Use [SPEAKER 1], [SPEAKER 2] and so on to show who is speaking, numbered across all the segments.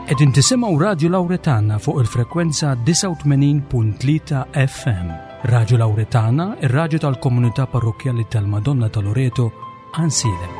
[SPEAKER 1] Qegħdin tisimgħu Radju Lawretana fuq il-frekwenza 89.3 FM. Radju Lawretana, ir-radju tal-Komunità Parrokjali tal-Madonna ta' Loreto, Ansilem.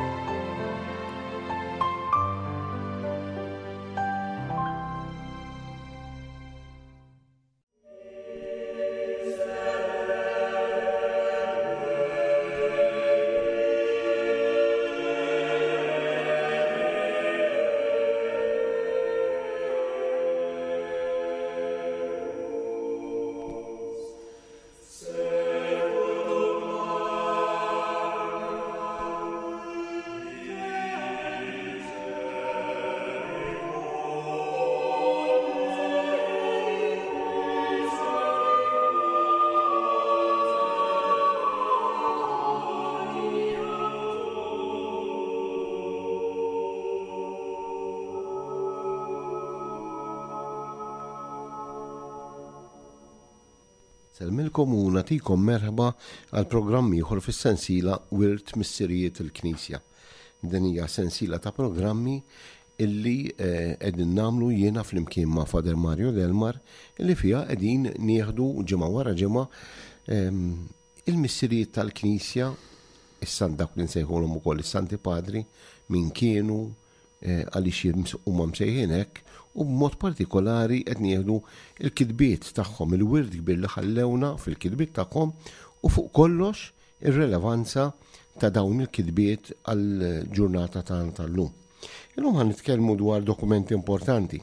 [SPEAKER 2] Selmilkom u natikom merħba għal programm ieħor fis-sensiela Wirt Missirijiet il-Knisja. Din hija sensiela ta' programmi illi qegħdin nagħmlu jiena flimkien ma' Fader Mario Delmar illi fiha qegħdin nieħdu ġimgħa wara ġimgħa il-missirijiet tal-Knisja, is-sant dak li nsejħulhom ukoll is-Santi Padri min kienu għaliex huma msejħin hekk. U b'mod partikolari qed nieħdu il-kitbiet tagħhom, il-wird kbir li ħallewna fil-kitbiet tagħhom u fuq kollox ir-relevanza ta' dawn il-kitbiet għall-ġurnata tagħna tal-lum. Illum ħan nitkellmu dwar dokumenti importanti.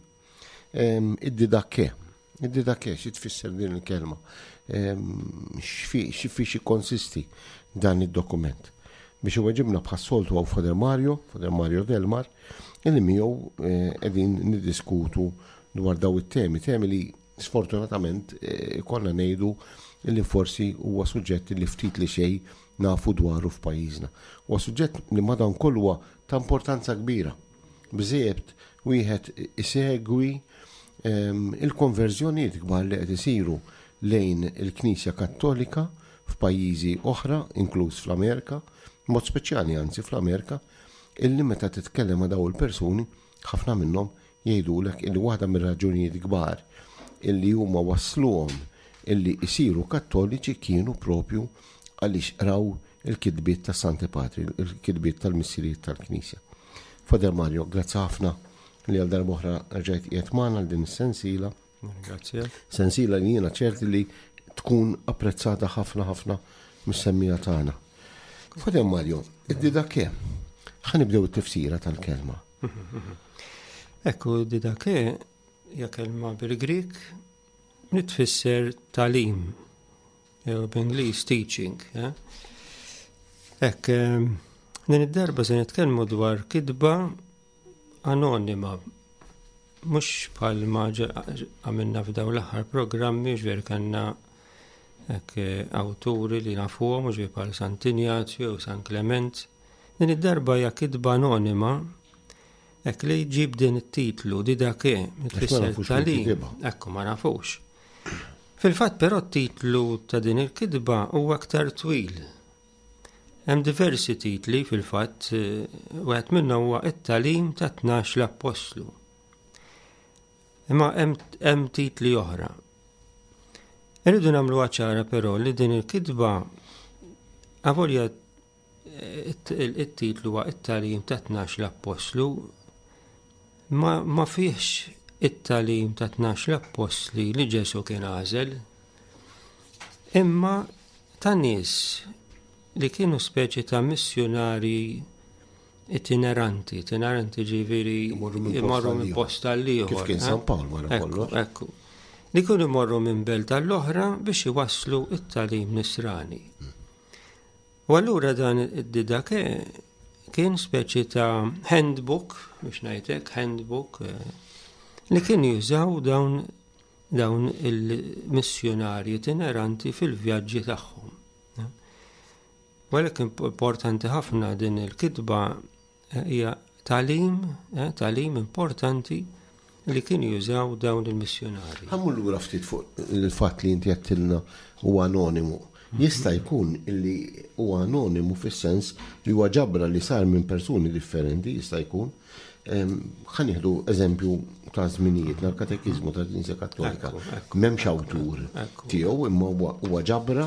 [SPEAKER 2] Id-didakke, xi tfisser din il-kelma? Xi konsisti dan id-dokument? Biex iweġibna bħas-soltu għaw Fader Mario Delmar, illi miegħu qegħdin niddiskutu dwar daw it-temi li sfortunatament konna ngħidu illi forsi huwa suġġett li ftit li xejn nafu dwaru f'pajjiżna. Huwa suġġett li madankollu huwa ta' importanza kbira. Biżejjed wieħed isegwi il-konverżjonijiet kbar li qed isiru lejn il-Knisja Kattolika f'pajjiżi oħra, inkluż fl-Amerika, mod speċjali anzi fl-Amerika, illi meta titkellem ma' daw il-persuni, ħafna minnhom jgħidulek illi waħda mir-raġunijiet kbar illi huma wasluhom illi jsiru kattoliċi kienu propju għaliex raw il-kitbiet ta' Santi Padri, il-kitbiet tal-missirijiet tal-Knisja. Fader Mario, grazzi ħafna li għal darba oħra rġajt qiegħed magħna għal din is-sensiela.
[SPEAKER 3] Grazie.
[SPEAKER 2] Sensiela li jiena ċerti li tkun apprezzata ħafna mis-semmija tagħna. Fader Mario, id-didakke, ħanibdew it-tifsira tal-kelma.
[SPEAKER 3] Ekku, didakke hija kelma bil-Grik nitfisser talim, jew b'Ingliż teaching. Hekk din id-darba se nitkellmu dwar kidba anonima. Mhux bħal ma għamilna f'daw l-aħħar programmi ġver kanna awturi li nafuhom mhux bħal Sant'Ignazio u San Clement. Din id-darba hija kidba anonima hekk li jġib din it-titlu didakke mitfisser talim. Ekku ma nafux. Fil-fatt però t-titlu ta' din il-kidba huwa aktar twil. Hemm diversi titli fil-fatt wieħed minnhom huwa it-talim ta' 12 l-Apostlu. Imma hemm titli oħra. Irridu nagħmlu ċara però li din il-kidba avolja it-titlu huwa it-talim ta' 12 l-Apostlu ma fihx it-talim ta' 12 l-Apostli li Ġesu kien għażel, imma ta' nies li kienu speċi ta' missjonari itineranti ġifieri imorru minn posta għal ieħor.
[SPEAKER 2] Kif kien San Pawl wara kollox.
[SPEAKER 3] Ekku. Li kienu jmorru minn belt tal-oħra biex iwasslu it-talim nisrani. U allura dan id-didakke kien speċi ta' handbook, biex ngħidlek handbook, li kien jużaw dawn il-missjonari itineranti fil-vjaġġi tagħhom. Walek importanti ħafna din il-kidba hija talim importanti li kien jużaw dawn il-missjonari.
[SPEAKER 2] Ħammur lura ftit fuq il-fatt li inti għattilna huwa anonimu. Jista' jkun illi huwa anonimu fis-sens li huwa ġabra li sar minn persuni differenti, jista' jkun. ħanieħdu eżempju ta' żminijiet l-katekizmu tal-Knisja Kattolika. M'hemmx awtur tiegħu imma huwa ġabra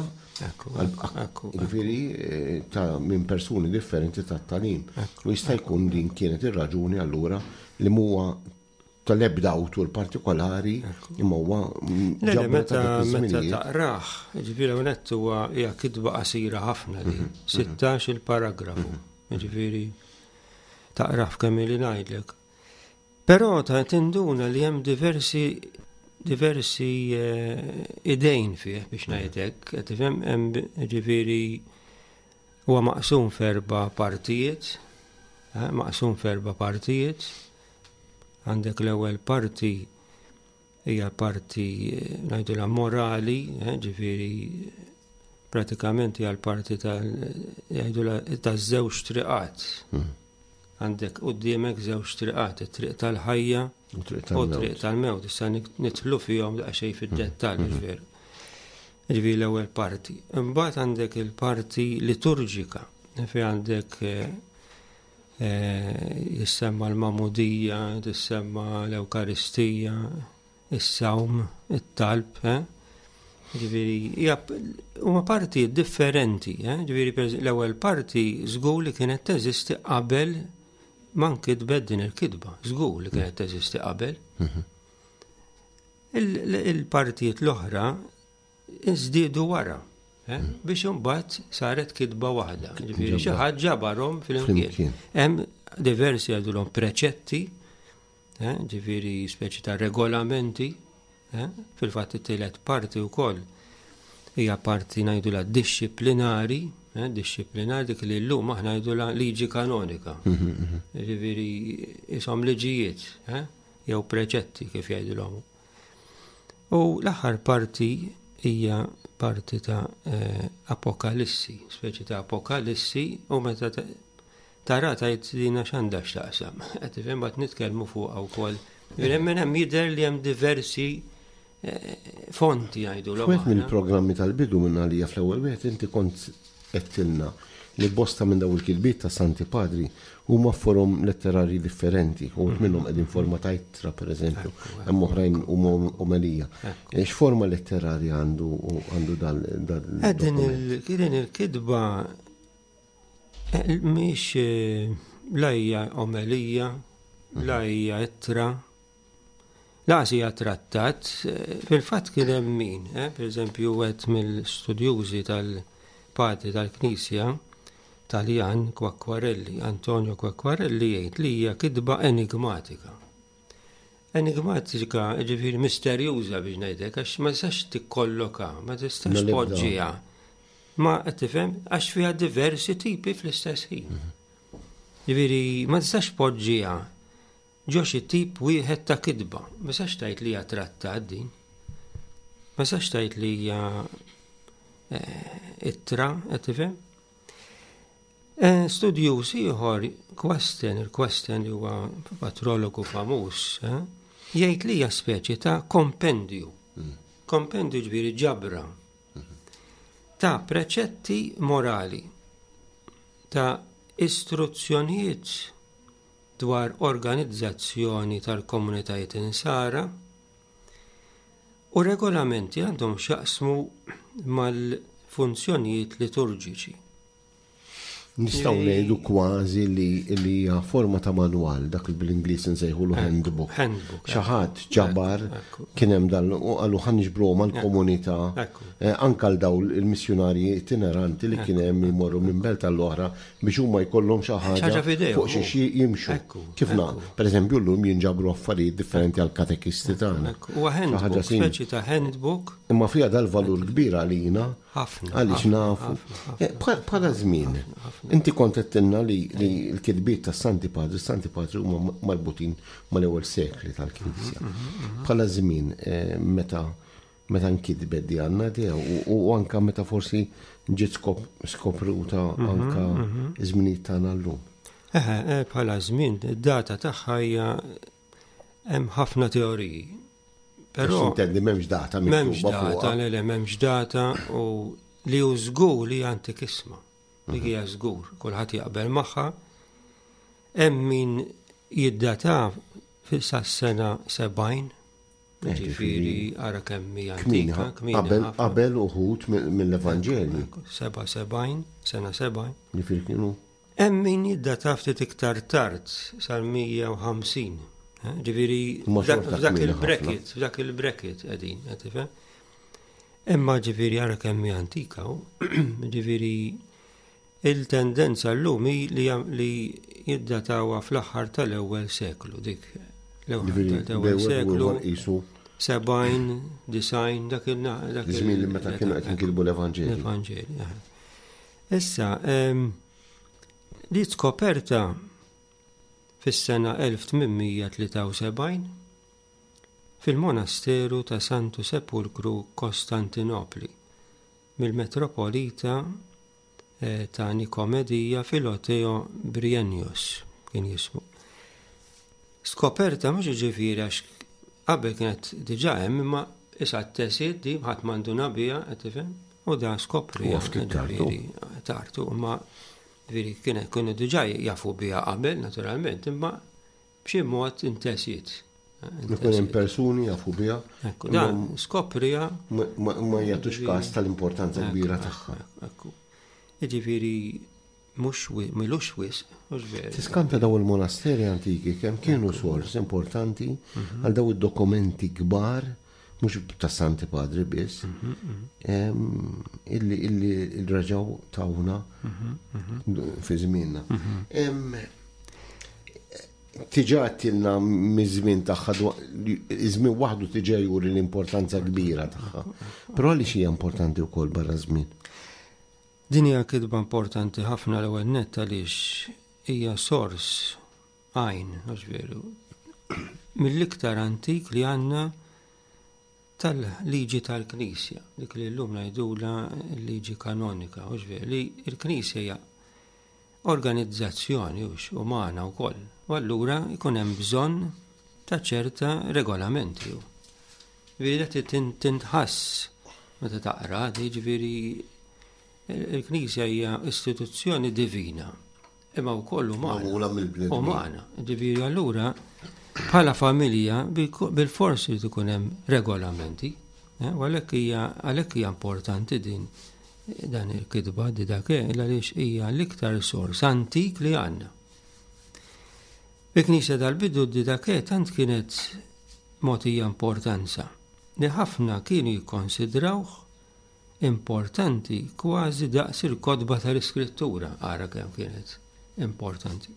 [SPEAKER 2] jiġifieri ta' minn persuni differenti tat-tagħlim. U jista' jkun din kienet ir-raġuni allura li huwa tal-ebda awtur partikolari imma huwa ġabra ta' żminijiet.
[SPEAKER 3] Meta taqrah, jiġifieri hawnhekk huwa hija kitba qasira ħafna li 16 il-paragrafu. Jiġifieri taqrah f'kemm li ngħidlek. Però ta' tinduna li hemm diversi idejn fih biex ngħidlek, qed tifhem hemm jiġifieri huwa maqsum f'erba' partijiet, Għandek l-ewwel parti hija parti ngħidulha morali, ġifieri pratikament hija l-parti taż-żewġ triqat. Għandek quddiemek żewġ triqat, it-triq tal-ħajja u triq tal-mewt. Issa nidħlu fihom daqsxejn fid-dettall ġifier. Ġifieri l-ewwel parti. Imbagħad għandek il-parti liturġika, fejn għandek jissemma l-mamudija, tissemma l-Ewkaristija, is-sawm, it-talb, ġifieri huma partijiet differenti, ġifieri l-ewwel parti żgur li kienet teżisti qabel ma nkitbet din il-kitba, żgur li kienet teżisti qabel. Il-partijiet l-oħra iżdiedu wara, biex imbagħad saret kitba waħda. Ġifieri xi ħadd ġabarhom flimkien. Hemm diversi għadulhom preċetti, ġifieri speċi ta' regolamenti, fil-fatt it-tielet parti wkoll hija parti ngħidulha disciplinari, dik li llum aħna ngħidulha liġi kanonika. Ġifieri ishom liġijiet, jew preċetti kif jgħidulhom. U l-aħħar parti hija parti ta' apokalissi, speċi ta' apokalissi, u meta tara tgħid din x'għandha x'taqsam. Qed tifhem bad nitkellmu fuqha wkoll. Hemm jidher li hemm diversi fonti jgħidulhom.
[SPEAKER 2] Wieħed mill-programmi tal-bidu minn għalija fl-ewwel wieħed inti kont qedtilna li bosta minn daw il-kitbiet ta' Santi Padri huma forum letterari differenti, u minnhom qegħdin forma ta' ittra pereżempju, hemm oħrajn huma omelija. X'forma letterarja għandu dal
[SPEAKER 3] din il-kitba mhix la hija omelija, la hija ittra, laqas hija trattat. Fil-fatt kien hemm min, pereżempju wieħed mill-studjużi tal-Padri tal-Knisja Taljan Quacquarelli, Antonio Quacquarelli jgħid li hija kitba enigmatika. Enigmatika ġifieri misterjuża biex ngħidlek għax ma tistax tikkolloka, ma tistax poġġiha. Ma qed tifhem għax fiha diversi tipi fl-istess ħin. Ġifieri ma tistax poġġiha ġo xi tip wieħed ta' kitba. Ma tistax tgħid li hija trattat din. Ma tistax tgħid li hija ittra, qed tifhem? Studjuż ieħor il-Questen li huwa patrologu famuż, jgħid li hija speċi ta' kompendju. Kompendju ġifieri ġabra ta' preċetti morali, ta' istruzzjonijiet dwar organizzazzjoni tal-komunitajiet insara u regolamenti għandhom x'jaqsmu mal-funzjonijiet liturġiċi.
[SPEAKER 2] Nistgħu ngħidu kważi li hija forma ta' manwal, dak bil-Ingliż nsejħulu handbook. Xi ħadd ġabar kien hemm dan u qalu ħanġbruhom għall-komunità, anke għal dawn il-missjonarji itineranti li kien hemm imorru minn belt tal-oħra biex huma jkollhom xi ħaġa fuq xi jimxu. Kif pereżempju llum jinġabru affarijiet differenti għall-katekisti tagħna.
[SPEAKER 3] Huwa handbook, speċi ta' handbook.
[SPEAKER 2] Imma fiha dal-valur kbir għalina għaliex nafu. Bħala żmien. Inti kont qedtilna li l-kitbiet ta' Santi Padri huma marbutin mal-ewwel sekli tal-Knisja. Bħala żmien meta nkitbet di għandna u anke meta forsi ġiet skopruta anke żminijiet tagħna llum.
[SPEAKER 3] Bħala żmien id-data tagħha hija hemm ħafna teoriji.
[SPEAKER 2] Però intendi m'hemmx data miktuba fuqha.
[SPEAKER 3] M'hemmx data u li hu żgur li antikisma. Dik hija żgur, kulħadd jaqbel magħha. Hemm min jiddata fis-sena 70, ġifieri ara kemm hija antika,
[SPEAKER 2] qabel uħud mill-Evanġelji.
[SPEAKER 3] 77, sena 70.
[SPEAKER 2] Ġifieri kienu.
[SPEAKER 3] Hemm min jiddata ftit iktar tard sal-150. Ġifieri f'dak il-bracket qegħdin, qed tifhem. Imma ġifieri ara kemm hija antika, ġifieri il-tendenza llum li jiddatawha fl-aħħar tal-ewwel seklu dik. L-ewwel tal-ewwel seklu 70, 90 dak
[SPEAKER 2] iż-żmien li meta kienu qed jinkilbu l-Evanġelji.
[SPEAKER 3] L-Evanġelji. Issa li skoperta fis-sena 1873 fil-monasteru ta' Santu Sepulcru Kostantinopli mill-metropolita ta' Nikomedija Filoteo Briennius kien jismu. Skoperta mhux ġifieri għax qabel kienet diġà hemm imma issa t-tesiet di ħadd m'għanduna biha qed tifhem u da skoprija tartu imma ġifieri kienu diġà jafu biha qabel naturalment imma b'xi mod intesiet.
[SPEAKER 2] Ikun hemm persuni jafu biha.
[SPEAKER 3] Dan skoprija
[SPEAKER 2] ma jagħtux każ tal-importanza kbira tagħha.
[SPEAKER 3] Jiġifieri milux wisq, mhux veri.
[SPEAKER 2] Tiskanta daw il-monasteri antiki kemm kienu sors importanti għal daw id-dokumenti kbar, mhux ta' Santi Padri biss, illi raġaw tawna fi żmienna. Tiġa għattilna miż-żmien tagħha, żmien waħdu tiġa juri l-importanza kbira tagħha. Però għaliex hija importanti wkoll barra żmien.
[SPEAKER 3] Din hija kitba importanti ħafna l-ewwel nett għaliex hija sors għajn, mhux veru, mill-iktar antik li għandna tal-liġi tal-Knisja, dik li llum ngħidula l-liġi kanonika, mhux veru, li l-Knisja hija organizzazzjoni umana wkoll. U allura jkun hemm bżonn ta' ċerta regolamenti. Ġifieri tintħass meta taqra, jiġifieri il-Knisja hija istituzzjoni divina, imma wkoll umana. Ġifieri allura bħala familja bil-forsi tkun hemm regolamenti, u għalhekk hija importanti dan il-kitba di dak għaliex hija l-iktar sors antik li għandna. Il-Knisja tal-bidu di dak tant kienet mogħtija importanza li ħafna kienu jikkonsidrawh importanti kważi daqs il-kodba tal-iskrittura ara kemm kienet importanti.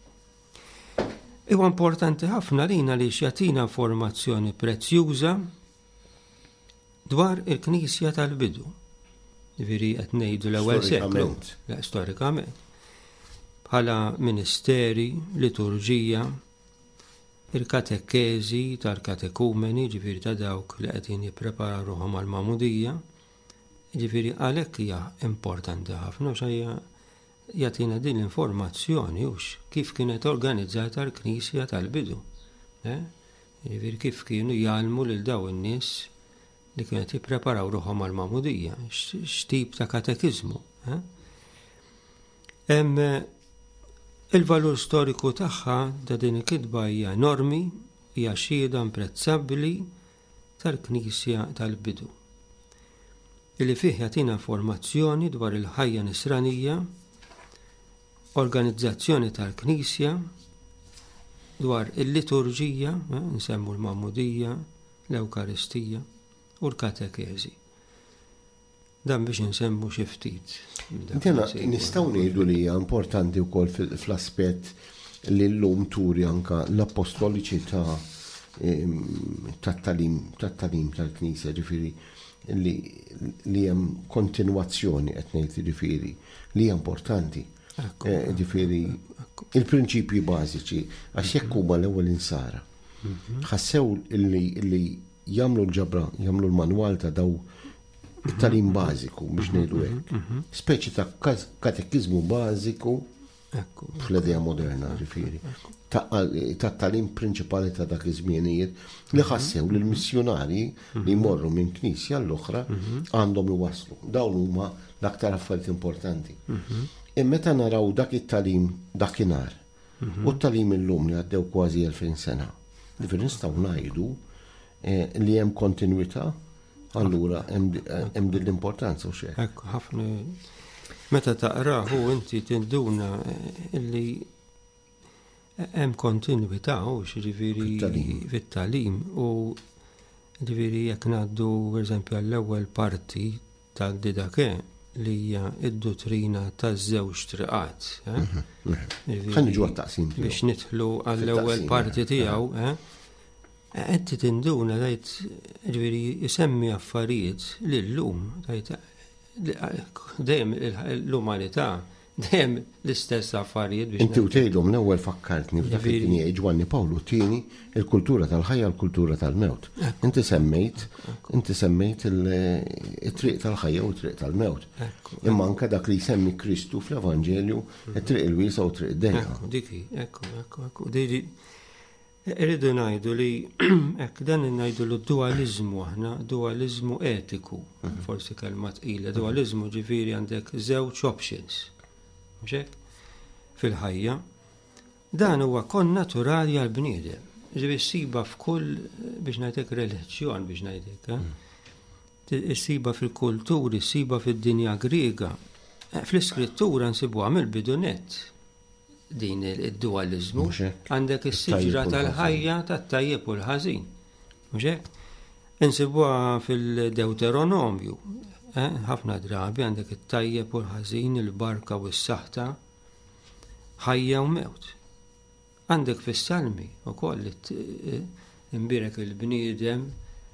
[SPEAKER 3] Huwa importanti ħafna lina li jagħtina informazzjoni prezzjuża dwar il-Knisja tal-bidu. Ġifieri qed ngħidu l-ewwel seklu storikament. Bħala ministeri, liturġija, il-katekkezi tal-katekumeni, ġifieri ta' dawk li qegħdin jippreparaw ruħhom għall-magħmudija. Ġifieri għalhekk hija importanti ħafna x'hija jagħtina din l-informazzjoni kif kienet organizzata l-Knisja tal-bidu. Ġifieri kif kienu jgħalmu lil daw in-nies li kienet jippreparaw ruħhom għall-magħmudija, x'tip ta' katekiżmu. Hemm il-valur storiku tagħha ta' din il-kitba hija enormi, hija xhieda imprezzabbli tal-Knisja tal-bidu. Illi fih jagħtina informazzjoni dwar il-ħajja nisranija, organizzazzjoni tal-Knisja, dwar il-liturġija, nsemmu l-magħmudija, l-Ewkaristija u l-katekezi. Dan biex nsemmu xi ftit.
[SPEAKER 2] Nistgħu ngħidu li hija importanti wkoll fl-aspett li llum turi anke l-apostoliċità tat-talim tal-Knisja, ġifieri li hemm kontinwazzjoni qed ngħid ġifieri li hija importanti. Ġifieri il-prinċipji bażiċi għax jekk huma l-ewwel insara. Ħassew li jagħmlu l-ġabra, jagħmlu l-manwal ta' daw it-talim bażiku biex ngħidu hekk. Speċi ta' katekiżmu bażiku fl-idea moderna ġifieri. Tat-talim prinċipali ta' dak iż-żmienijiet li ħassew li l-missjonarji li jmorru minn knisja l-oħra għandhom iwasslu. Dawn huma l-aktar affarijiet importanti. Meta naraw dak it-talim dakinhar U t-talim illum li għaddew kważi 2000 sena. Ġifieri nistgħu ngħidu li hemm kontinwità, allura hemm din l-importanza u xejn.
[SPEAKER 3] Ekku, ħafna meta taqraħu inti tinduna li hemm kontinwità u ġifieri fit-talim u ġifieri jekk ngħaddu pereżempju għall-ewwel parti tal-didake li hija d-dottrina taż-żewġ triqat.
[SPEAKER 2] Ħa niġu għat-taqsim
[SPEAKER 3] biex nidħlu għall-ewwel parti tiegħu, qed tinduna tajt ġifieri isemmi affarijiet li llum tajt dejjem l-umanità dejjem l-istess affarijiet biex.
[SPEAKER 2] Inti u tgħidhom l-ewwel fakkartni f'dak it-tieni Ġwanni Pawlu tieni il-kultura tal-ħajja l-kultura tal-mewt. Inti semmejt it-triq tal-ħajja u t-triq tal-mewt. Imma anke dak li jsemmi Kristu fl-Evanġelju it-triq il-wiesa u triq id-dejqa.
[SPEAKER 3] Ekku. Irridu ngħidu li hekk dan ngħidu l-dualizmu aħna, dualizmu etiku, forsi kelma tqila, dualizmu ġifieri għandek żewġ options. Mhux hekk? Fil-ħajja. Dan huwa konnaturali għall-bniedem. Ġifieri ssiba f'kull biex ngħidlek reliġjon biex ngħidlek. Issiba fil-kulturi, issiba fid-dinja Griega. Fl-iskrittura nsibuha mill-bidunet. Din id-dualizmu għandek is-siġra tal-ħajja tat-tajjeb u l-ħażin. Mhux hekk? Insibuha fil-Deuteronomju. Ħafna drabi għandek it-tajjeb u l-ħażin, il-barka u s-saħta, ħajja u mewt. Għandek fis-Salmi wkoll imbirek il-bniedem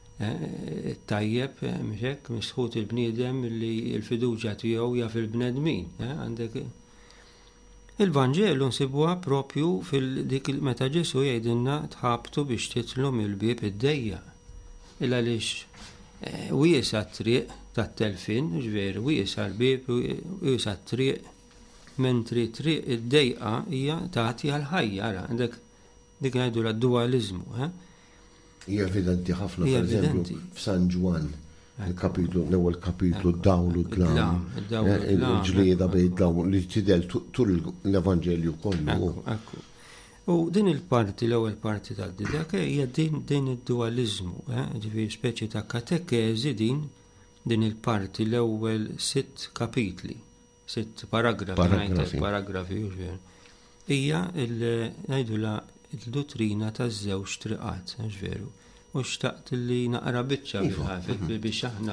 [SPEAKER 3] it-tajjeb mhux hekk misħut il-bniedem li l-fiduċja tiegħu hija fil-bnedmin. Għandek il-Vanġelu nsibuha propju fil-dik meta Ġesu jgħidilna tħabtu biex titlu mill-bieb id-dejja. Illa għaliex wiesa t-triq tat-telfin, ġifieri wiesa l-bieb wiesa t-triq mentri triq id-dejqa hija tagħti għall-ħajja ara għandek dik ngħidu l-dualizmu.
[SPEAKER 2] Hija evidenti ħafna pereżempju f'San Ġwan. Il-kapitlu, l-ewwel kapitlu d-dawlu d-dlam. Il-ġlieda bejn d-dawl li tidel tul l-Evanġelju kollu.
[SPEAKER 3] Ekku. U din il-parti, l-ewwel parti tad-didake hija din id-dualizmu, ġifieri speċi ta' katekezi din il-parti l-ewwel 6 kapitli, 6 paragrafi ġifieri. Hija ngħidula il-dottrina taż-żewġ triqat, ġifieri. U xtaqt li naqra biċċa biex aħna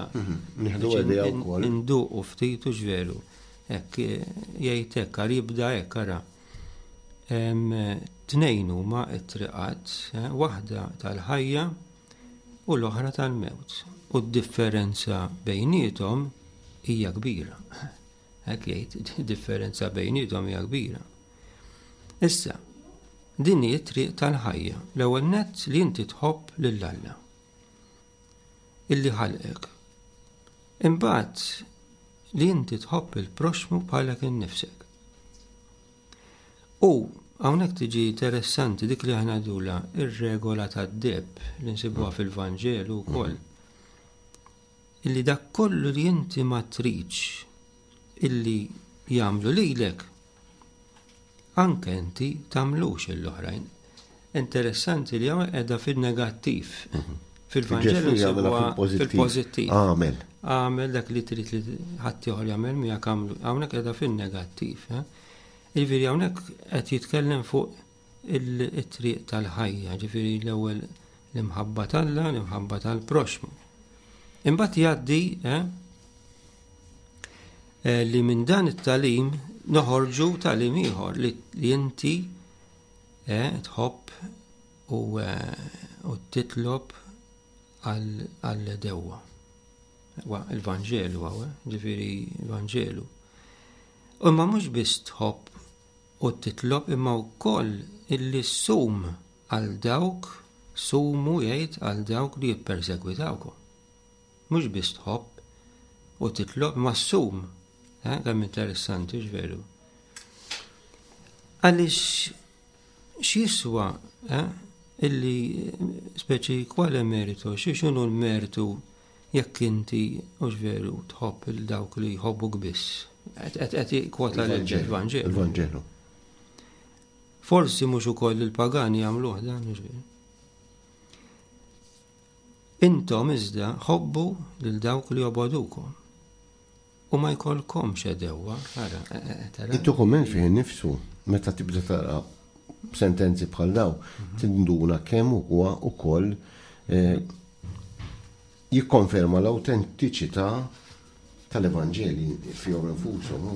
[SPEAKER 3] induqu ftit u ġveru. Hekk jgħid hekk jibda hekk ara. 2 huma t-triqat, waħda tal-ħajja u l-oħra tal-mewt. U d-differenza bejniethom hija kbira. Hekk jgħid differenza bejniethom hija kbira. Issa din hi t-triq tal-ħajja. L-ewwel nett li inti tħobb lill-Alla illi ħalqek. Imbagħad li inti tħobb il-proxmu bħalek innifsek. U hawnhekk tiġi interessanti dik li aħna dula ir-regola tad-deb li nsibuha fil-Vanġelu wkoll. Illi dak kollu li inti ma tridx illi jagħmlu lilek anke inti tagħmlux l-oħrajn. Interessanti li hawn qiegħda fil-negattiv. Fil-Vanġelu nsibuha fil-pożittiv. Għamel dak li trid li ħadd ieħor jagħmel miegħek għamlu. Hawnhekk qiegħda fin-negattiv. Jiġifieri hawnhekk qed jitkellem fuq it-triq tal-ħajja, ġifieri l-ewwel l-imħabba tal-Alla, l-imħabba tal-proxmu. Imbagħad jgħaddi li minn dan it-talim noħorġu talim ieħor li inti tħobb u titlob għal-dewwa. Il-Vanġelu ġifieri il-Vanġelu. U imma mhux biss tħobb u titlob imma wkoll illi ssum għal dawk sumu jgħid għal dawk li jippersegwitawkom. Mhux biss tħobb u titlob ma ssum. Kemm interessanti ġveru. Għaliex x'jiswa illi speċi kwale meritu, x'inhu l-meritu jekk inti ġveru tħobb il-dawk li jħobbuk biss. Qed kwota l-Evanġelu. forsi mhux ukoll il-pagani jagħmluh dan ġifieri. Intom iżda ħobbu lil dawk li jobodukom. U ma jkollkomx edewwa, ara.
[SPEAKER 2] Id-dokument fih nifsu, meta tibda tara sentenzi bħal daw, tinduna kemm huwa ukoll jikkonferma l-autentiċità tal-Evanġeli fihom infushom.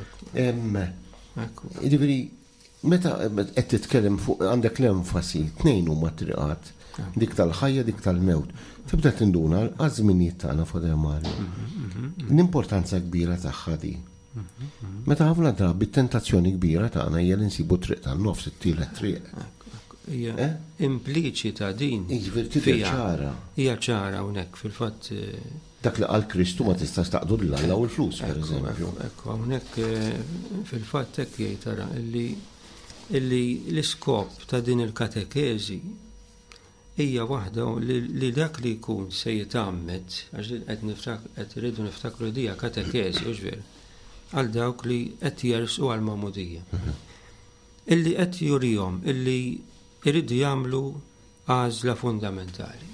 [SPEAKER 2] Jiġifieri meta qed titkellem fuq għandek l-enfasi tnejn huma triqat, dik tal-ħajja, dik tal-mewt. Tibda tinduna għaż-żminijiet tagħna Fader Mario. L-importanza kbira tagħha di. Meta ħafna drabi tentazzjoni kbira tagħna hija li nsibu triq tan-nofs it-tielet triq.
[SPEAKER 3] Hija impliċita din.
[SPEAKER 2] ċara.
[SPEAKER 3] Hija ċara hawnhekk fil-fatt.
[SPEAKER 2] Dak li qal Kristu ma tistax taqdu l-Alla u l-flus, pereżempju.
[SPEAKER 3] Ekku hawnhekk fil-fatt hekk jgħid tara illi l-iskop ta' din il-katekeżi hija waħda li dak li jkun se jitgħammed għax qed iridu niftakru dija katekeżi u ġver għal dawk li qed jersqu għal magħmudija. Illi qed jurihom illi jridu jagħmlu għażla fundamentali.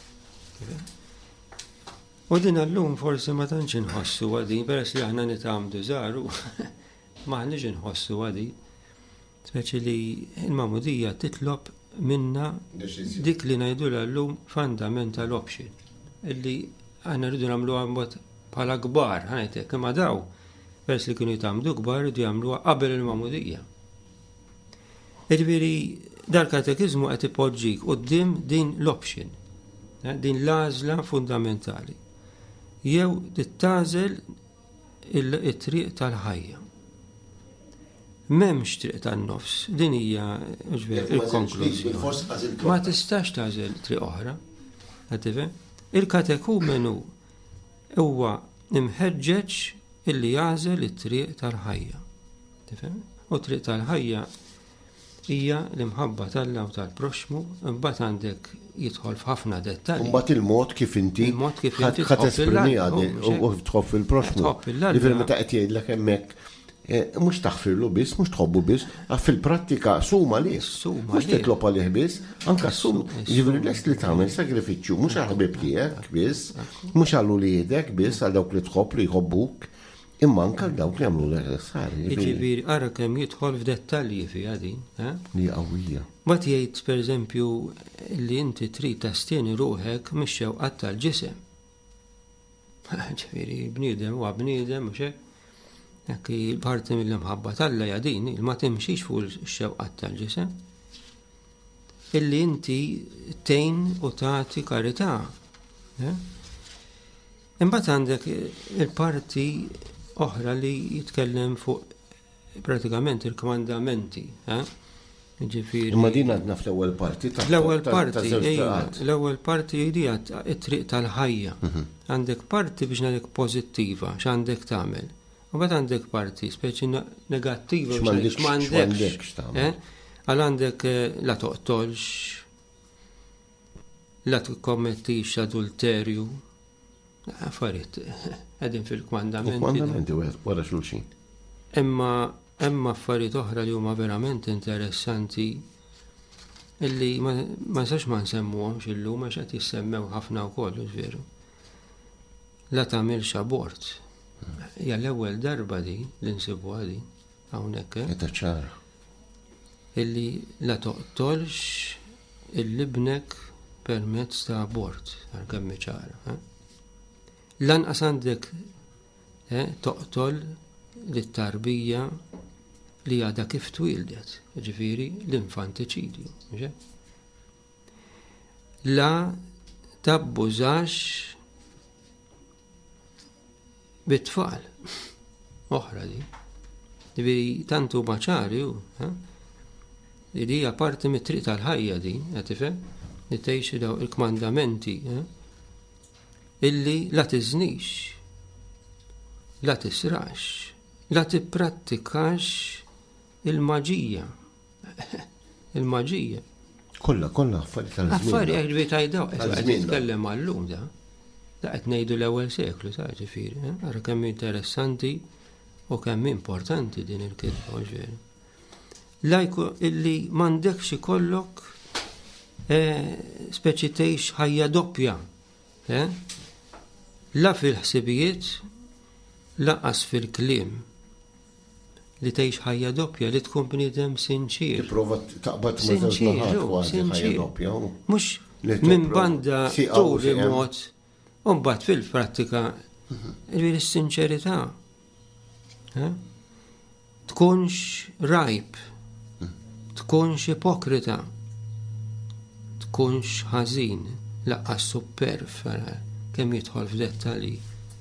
[SPEAKER 3] U din allum forsi ma tantx inħossu għadi, peress li aħna nitgħamdu żaru, m'aħniex inħossu għadi, speċi li l-magħmudija titlob minna dik li ngħidu llum fundamental option. Illi aħna rridu nagħmluha mod bħala kbar, ħanejtek, imma daw peress li kienu jtagħmlu kbar rridu jagħmluha qabel il-magħmudija. Jiġifieri dal-katekiżmu qed ipoġġik quddiem din l-option, din l-għażla fundamentali. Jew tittażel it-triq tal-ħajja. M'hemmx triq tan-nofs, din hija il-konklużjoni. Ma tistax tażel triq oħra. Il-katekumenu huwa imħeġġeġ illi jażel it-triq tal-ħajja. U triq tal-ħajja hija l-imħabba tal-Alla u tal-proxmu, imbagħad għandek jidħol f'ħafna dettalji. Imbagħad
[SPEAKER 2] il-mod kif inti ħadd esprimi u tħobb fil-proxmu. Jiġifieri meta qed jgħidlek hemmhekk mhux taħfirlu biss, mhux tħobbu biss, fil-prattika suma lih. Mhux titlob għalih biss, anke sum jiġifieri lest li tagħmel sagrifiċċju mhux għal ħbieb tiegħek biss, mhux għal uliedek biss għal dawk li tħobb li jħobbuk. Imma anke dawk li jagħmlu l-ħsari.
[SPEAKER 3] Jiġifieri ara kemm jidħol f'dettalji fiha din,
[SPEAKER 2] li qawwija.
[SPEAKER 3] Ma jgħid pereżempju li inti trid tastieni ruħek mix-xewqat tal-ġisem. Ġifieri bniedem huwa bniedem mhux hekk. Hekk il-parti mill-imħabba tal-Alla hija din ma timxix fuq ix-xewqat tal-ġisem. Illi inti tgħin u tagħti karità. Imbagħad għandek il-parti oħra li jitkellem fuq pratikament il-komandamenti, ġifieri.
[SPEAKER 2] Imma din għadna fl-ewwel parti
[SPEAKER 3] l-ewwel parti hija it-triq tal-ħajja. Għandek parti biex ngħidlek pożittiva x'għandek tagħmel. U bad għandek parti speċi negattiva
[SPEAKER 2] x'm'għandekx tagħmel.
[SPEAKER 3] Għal għandek la toqtolx, la tikkommettix adulterju. Affarijiet qegħdin fil-kmandamenti.
[SPEAKER 2] Kmandamenti wara xulxin.
[SPEAKER 3] Imma affarijiet oħra li huma verament interessanti illi ma sax ma nsemmuhomx illum għax qed jissemmew ħafna wkoll veru. La tagħmilx abort. Hija l-ewwel darba di li nsibuha di hawnhekk.
[SPEAKER 2] Qed ċara.
[SPEAKER 3] Illi la toqtolx il-libnek permezz ta' abort, għal-kemm ċara. Lanqas għandek toqtol lit-tarbija li għadha kif twildet, ġifieri l-infantiċidju. La tabbużax bit-tfal. Oħra di. Ġifieri tantu maċari hu, li hija parti mit-triq tal-ħajja din, qed tifhem? Li tgħixi daw il-kmandamenti, illi la tiżnix, la tisrax, la tipprattikax il-maġija. Il-maġija.
[SPEAKER 2] Kollha affarijiet tal-żmien.
[SPEAKER 3] Affarijiet qed tajdaw qed nitkellem għallum da. Da qed ngħidu l-ewwel seklu sa ġifieri, ara kemm interessanti u kemm importanti din il-kitba ġifieri. lajku illi m'għandekx ikollok speċi tgħix ħajja doppja. La fil-ħsibijiet, laqas fil-kliem li tgħix ħajja doppja li tkun bniedem sinċir.
[SPEAKER 2] Tipprova taqbad ma' żewġ naħat kważi ħajja doppja.
[SPEAKER 3] Mhux minn banda turi mod u mbagħad fil-prattika is-sinċerità. Tkunx rajb, tkunx ipokrita, tkunx ħażin, laqqas superf, kemm jidħol f'dettalji.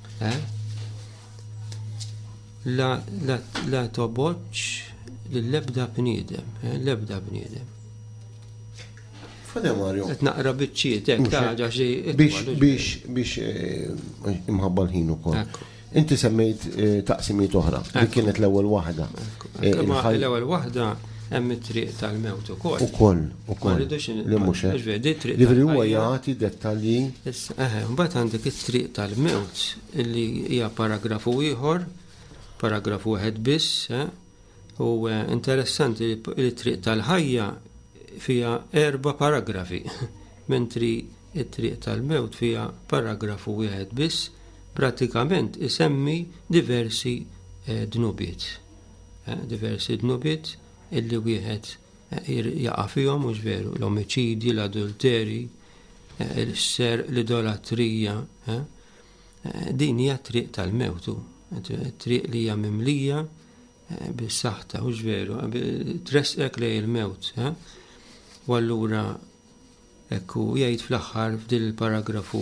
[SPEAKER 3] La toboġġ lill-ebda bniedem, l-ebda bniedem.
[SPEAKER 2] Fade Mario.
[SPEAKER 3] Qed naqra biċċiet hekk taġa xi
[SPEAKER 2] biex imħabba l-ħin ukoll. Inti semmejt taqsimiet oħra. Dik kienet l-ewwel waħda.
[SPEAKER 3] L-ewwel waħda hemm it-triq tal-mewt ukoll.
[SPEAKER 2] Ukoll. Li mhux hekk. Li huwa jagħti dettalji.
[SPEAKER 3] Mbagħad għandek it-triq tal-mewt illi hija paragrafu ieħor, paragrafu wieħed biss, u interessanti li t-triq tal-ħajja fija 4 paragrafi, mentri it-triq tal-mewt fija paragrafu wieħed biss, pratikament isemmi diversi dnubiet. Diversi dnubiet illi wieħed jaqa' fihom mhux veru, l-omiċidi, l-adulteri, l-idolatrija. Din hija triq tal-mewtu, triq li hija mimlija bis-saħta mhux veru, tresqek lejn il-mewt. U allura ekku jgħid fl-aħħar f'din il-paragrafu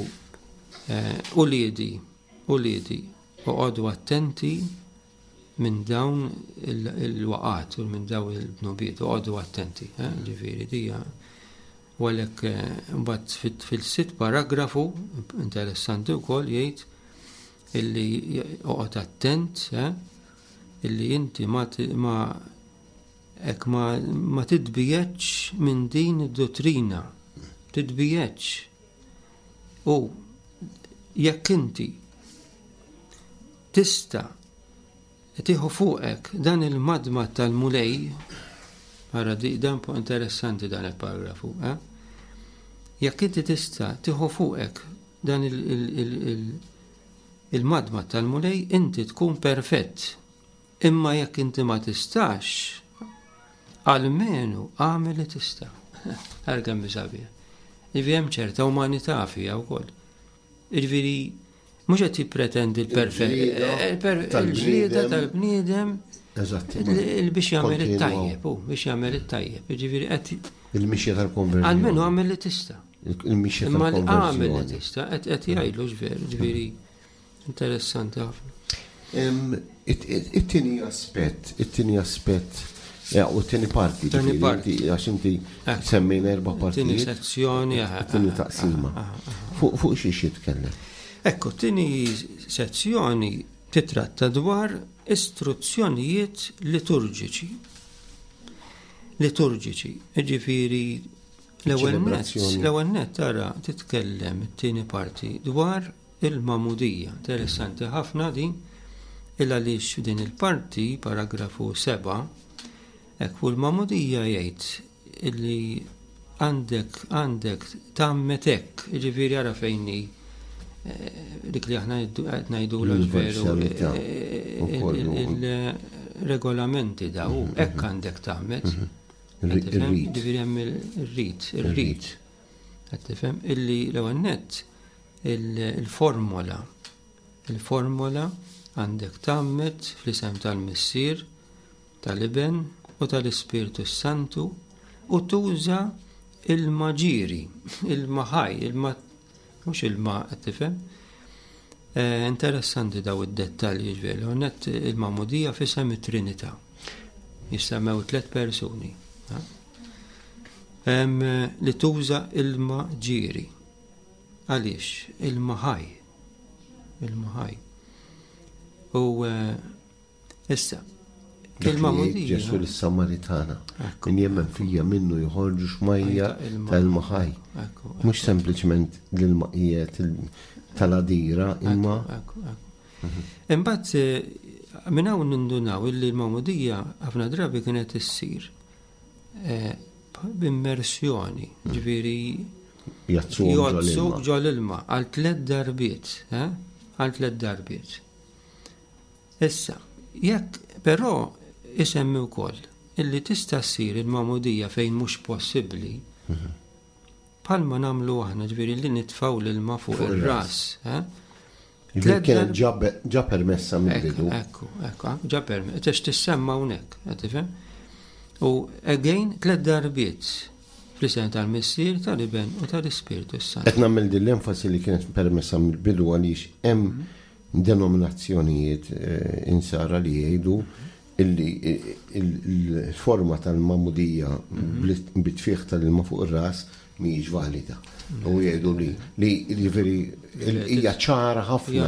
[SPEAKER 3] uliedi uqgħodu attenti minn dawn il-waqat u minn dawn il-bnubiet, uqgħodu attenti, ġifieri dija. U għalhekk mbagħad fil-sitt paragrafu interessanti wkoll jgħid illi uqgħod attent, illi inti ma tidbijeċ minn din id-dottrina, tidbijeċ. U jekk inti tista' tieħu fuqek dan il-madma tal-mulej, ara dan po interessanti dan il-paragrafu, jekk inti tista' tieħu fuqek dan il-madma tal-mulej, inti tkun perfett. Imma jekk inti ma tistax, almenu għamel li tista'. Għal-kemm bisabija. Hemm ċerta umanità fija wkoll. Ġifieri mhux qed jippretendi il-ġlieda tal-bniedem biex jagħmel it-tajjeb, biex jagħmel it-tajjeb. Ġifieri qed
[SPEAKER 2] il-mixja tal-konverzjoni.
[SPEAKER 3] Almenu għamel li tista'.
[SPEAKER 2] Il-mixja
[SPEAKER 3] tal-konverzjoni. Imma għamel li tista' qed jgħidlu ġveru, ġifieri interessanti ħafna.
[SPEAKER 2] It-tieni aspett, u t-tieni parti, għax inti semmejna 4 partijiet.
[SPEAKER 3] Tieni sezzjoni,
[SPEAKER 2] tieni taqsima. Fuq xiex jitkellem?
[SPEAKER 3] Ekku, tieni sezzjoni titratta dwar istruzzjonijiet liturġiċi. Ġifieri l-ewwel nett tara titkellem it-tieni parti dwar il-mamudija. Interessanti ħafna din. Illa għaliex din il-parti, paragrafu 7, ekku l-mamudija jgħid illi għandek tammetek, ġifieri ara fejni dik li aħna ngħidu l-veru il-regolamenti daw, hekk għandek tammet. Ġifieri hemm ir-rit. Qed tifhem illi l-ewwel nett il-formola għandek tammet fl-isem tal-Missier, tal-Iben u tal-Ispiritu Santu u tuża il-maġiri, il-maħaj, mhux il-ma, qed tifhem. Interessanti daw id-dettalji ġvelu. Net il-mamudija f'isem it-Trinità. Jissemmew 3 persuni. Li tuża il-maġiri. Għaliex? Il-maħaj. U issa il-mamudija
[SPEAKER 2] Ġesu l-Samaritana min jemmen fija minnu jħorġu xmajja tal-maħaj. Mhux sempliċement l-maqijiet tal-adira imma.
[SPEAKER 3] Imbagħad minn hawn nindunaw illi l-mamudija ħafna drabi kienet issir b'immersjoni, ġifieri
[SPEAKER 2] jazzuk
[SPEAKER 3] ġol ilma għal 3 darbiet, għal 3 darbiet. Issa, jekk però isemmi wkoll illi tista' ssir il-magħmudija fejn mhux possibbli, bħalma nagħmlu aħna ġifieri li nitfgħu l-ilma fuq ir-ras.
[SPEAKER 2] Kien ġa permessa mill-bidu.
[SPEAKER 3] Ekku, ġa permessa, tex tissemma hawnhekk, qed tifhem? U again 3 darbiet fl-isem tal-Missier, tal-Iben u tal-Ispiritu Sant.
[SPEAKER 2] Qed nagħmel din l-enfasi li kienet permessa mill-bidu għaliex hemm denominazzjonijiet insara li jgħidu illi il-forma tal-magħmudija bit-tfieħ tal-ilma fuq ir-ras mhijiex valida. U jgħidu li jiġifieri hija ċara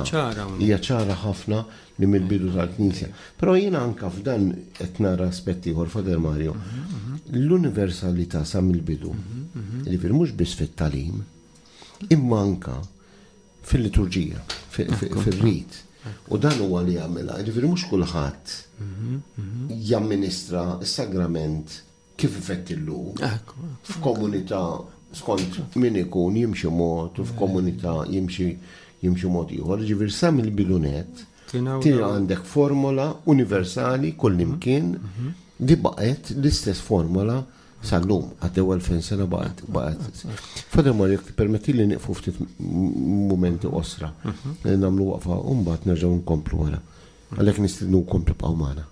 [SPEAKER 2] ħafna li mill-bidu tal-Knisja. Però jiena anke f'dan qed nara aspetti ieħor Fader Mario. L-universalità sa mill-bidu, jiġifieri mhux biss fit-tagħlim, imma anke fil-liturġija, fir-rit. U dan huwa li jagħmilha, jiġifieri mhux kulħadd jamministra s-sagrament kif ifettillu f'komunità skont min ikun jimxi mod u f'komunità jimxi mod ieħor. Ġifier sa mill-bidunet tira għandek formola universali kull imkien di baqgħet l-istess formola sal-lum għaddew 2000 sena baqgħet. Fader Mario, permetti li nieqfu ftit momenti osra li nagħmlu waqfa u mbagħad nerġgħu nkomplu wara. Għalhekk nistidnu nkomplu bqgħu magħna.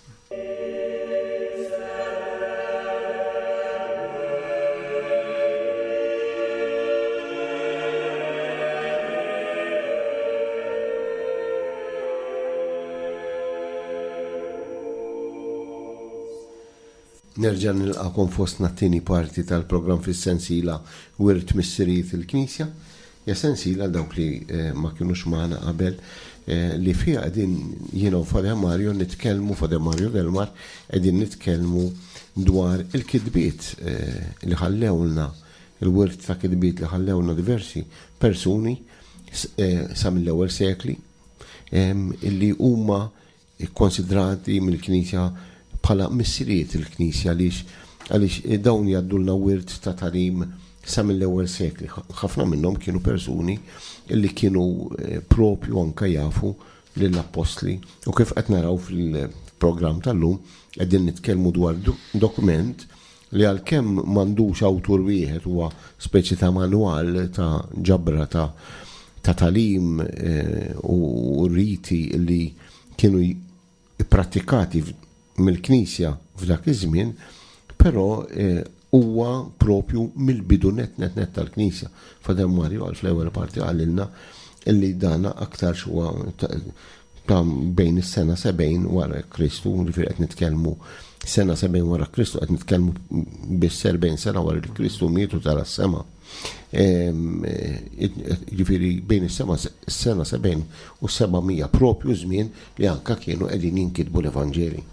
[SPEAKER 2] Nerġa' nilqakom fostna t-tieni parti tal-programm fis-sensiela Wirt Missirijiet il-Knisja. Ja sensiela dawk li ma kienux magħna qabel li fiha qegħdin jiena u Fader Mario nitkellmu, Fader Mario Delmar qegħdin nitkellmu dwar il-kidbiet li ħallewlna, il-wirt ta' kidbiet li ħallewlna diversi persuni sa mill-ewwel sekli illi huma konsidrati mill-Knisja bħala missirijiet il-Knisja għaliex dawn jaddulna wirt ta' talim sa mill-ewwel sekli. Ħafna minnhom kienu persuni li kienu propju anke jafu lill-apostli u kif qed naraw fil-programm tal-lum qegħdin nitkellmu dwar dokument li għalkemm m'għandux awtur wieħed huwa speċi ta' manwal ta' ġabra ta' talim u riti li kienu ippratikati mill-Knisja f'dak iż-żmien, però huwa propju mill-bidu net tal-Knisja. Fader Mario għal fl-ewwel parti għalilna illi dana aktar huwa ta' bejn is-sena 70 wara Kristu, li qed nitkellmu sena 70 wara Kristu, qed nitkellmu biss 40 sena wara Kristu mietu tara s-sema. Ġifieri bejn is-sena 70 u 700 propju żmien li anke kienu qegħdin jinkitbu l-Evanġeli.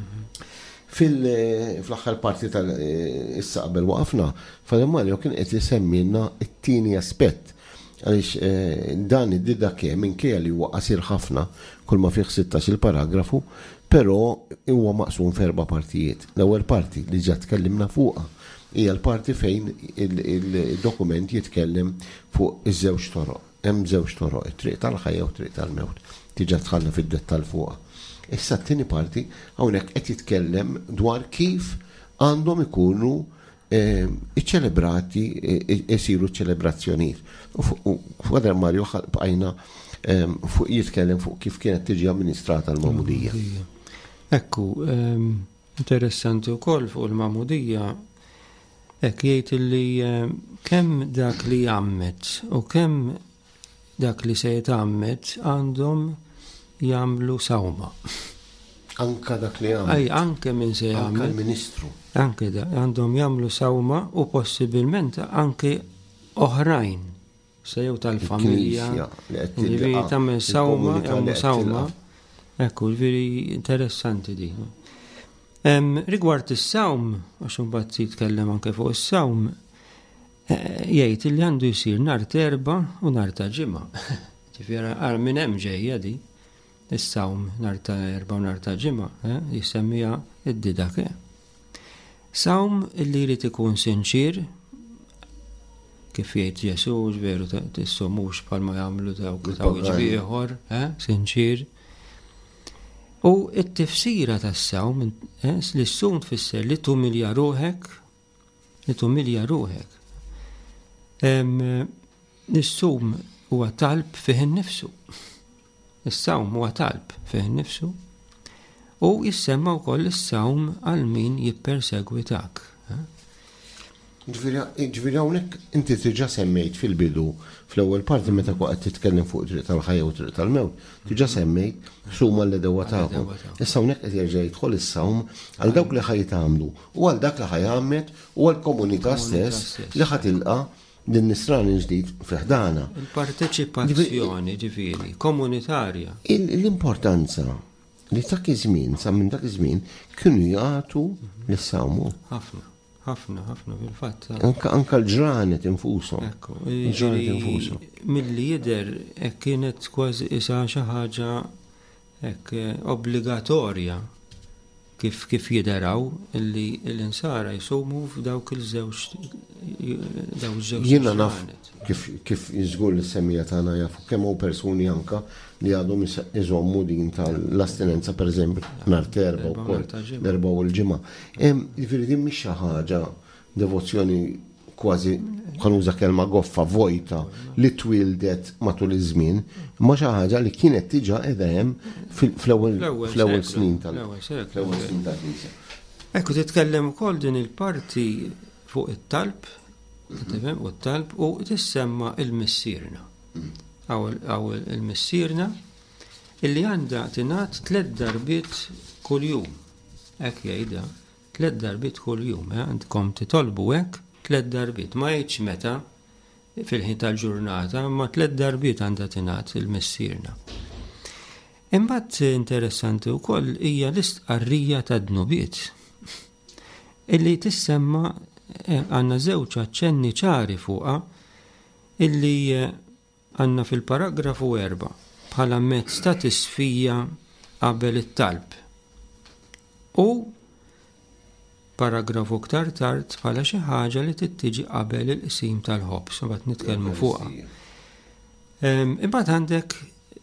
[SPEAKER 2] Fl-aħħar parti tal-issa qabel waqafna, Fader Mario kien qed isemmilna t-tieni aspett għaliex dan id-dida kemm minkejja li huwa qasir ħafna kull ma fih 16 paragrafu, però huwa maqsum f'erba' partijiet. L-ewwel parti li ġa tkellimna fuqha hija l-parti fejn il-dokument jitkellem fuq iż-żewġ toroq. Hemm żewġ toroq, it-triq tal-ħajja u triq tal-mewt. Tiġa tħallna fid-dettall fuqha. Issa t-tieni parti hawnhekk qed jitkellem dwar kif għandhom ikunu iċċelebrati, isiru ċelebrazzjonijiet. U Fader Mario bqajna jitkellem fuq kif kienet tiġi amministrata l-magħmudija.
[SPEAKER 3] Ekku, interessanti wkoll fuq il-magħmudija hekk jgħid li kemm dak li jgħammet u kemm dak li se jitgħammet għandhom jagħmlu sawma.
[SPEAKER 2] Anka dak li jagħmel.
[SPEAKER 3] Anke min se jagħmel.
[SPEAKER 2] Anke l-Ministru.
[SPEAKER 3] Anke għandhom jagħmlu sawma u possibilment anke oħrajn sejjew tal-familja li tagħmel sawma, jagħmlu sawma. Ekku, veri interessanti di. Rigward is-sawm, għax imbagħad jitkellem anke fuq is-sawm, jgħid li għandu jsir nhar terba' u nhar ta' ġimgħa. Ġifieri għal minn hemm ġejja di. Is-sawm nhar ta' erba' u nhar ta' ġimgħa, jisemmija id-didake. Sawm illi jrid ikun sinċir, kif jgħid Ġesu, veru tissomux bħalma jagħmlu dawk ta' ieħor, sinċir. U t-tifsira tas-sawm li s-sum tfisser li tumilja ruħek, Is-sum huwa talb fih innifsu. Is-sawm huwa talb fih innifsu. U jissemma wkoll is-sawm għal min jippersegwitak.
[SPEAKER 2] Ġifieri hawnhekk inti diġà semmejt fil-bidu fl-ewwel parti meta qed titkellem fuq triq tal-ħajja u triq tal-mewt, diġà semmejt suma l-edewa tagħhom. Issa hawnhekk qed jerġa' jidħol is-sawm għal dawk li ħajtagħmlu u għal dak li ħajgħammet u għall-komunità stess li ħatilqa' din nisran ġdid fiħdana.
[SPEAKER 3] Il-parteċipazzjoni ġifieri komunitarja.
[SPEAKER 2] L-importanza li dak iż-żmien, sa minn dak iż-żmien kienu jagħtu lis-sawmu.
[SPEAKER 3] Ħafna fil-fatt.
[SPEAKER 2] Anka l-ġranet infushom.
[SPEAKER 3] Milli jidher hekk kienet kważi isa xi ħaġa hekk obbligatorja kif jidheraw illi l-insara jsumu f'dawk il-żewġ
[SPEAKER 2] Jiena naf kif jiżgur l-semmija tagħna jafu kemm hu persuni anka li għadhom iżommu din tal-astinenza pereżempju nhar terba wkoll l-erba' u l-ġimgħa. Jiġifieri din mhix xi ħaġa devozzjoni kważi nuża kelma goffa vojta li twildet matul iż-żmien, ma xi ħaġa li kienet diġà qiegħda hemm fl-ewwel snin tal-Knisja.
[SPEAKER 3] Ekku titkellem ukoll din il-parti fuq it-talb, u tissemma il-missierna. Aw il-missierna illi għandha tingħat 3 darbiet kuljum. Hekk jgħidha 3 darbiet kuljum, għandkom titolbu hekk 3 darbiet. Ma jgħidx meta fil-ħin tal-ġurnata, ma 3 darbiet għandha tingħat il-missierna. Imbagħad interessanti wkoll hija l-istqarrija tad-dnubiet illi tissemma għandna żewġ aċċenni ċari fuqha illi għandna fil-paragrafu 4 bħala mezz ta' tisfija qabel it-talb. U paragrafu ktar tard bħala xi ħaġa li tittiġi qabel il-qsim tal-ħobs, u bad nitkellmu fuqha. Imbagħad għandek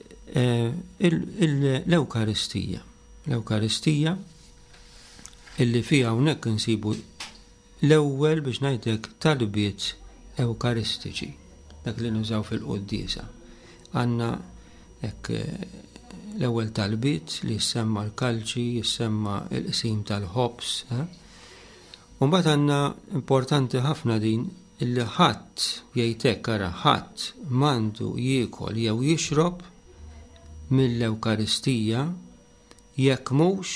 [SPEAKER 3] l-Ewkaristija. L-Ewkaristija illi fiha hawnhekk insibu l-ewwel biex ngħidlek talbiet ewkaristiċi, dak li nużaw fil-qudiesa. Għandna hekk l-ewwel talbiet li jissemma l-kalċi, jissemma l-qsim tal-ħobs. U mbagħad għandna importanti ħafna din illi ħadd jgħidlek ara ħadd m'għandu jiekol jew jixrob mill-Ewkaristija jekk mhux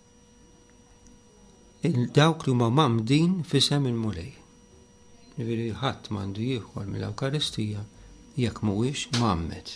[SPEAKER 3] dawk li huma mamdin f'isem il-mulej. Jiġifieri ħadd m'għandu jiekol mill-Ewkaristija jekk mhuwiex mammed.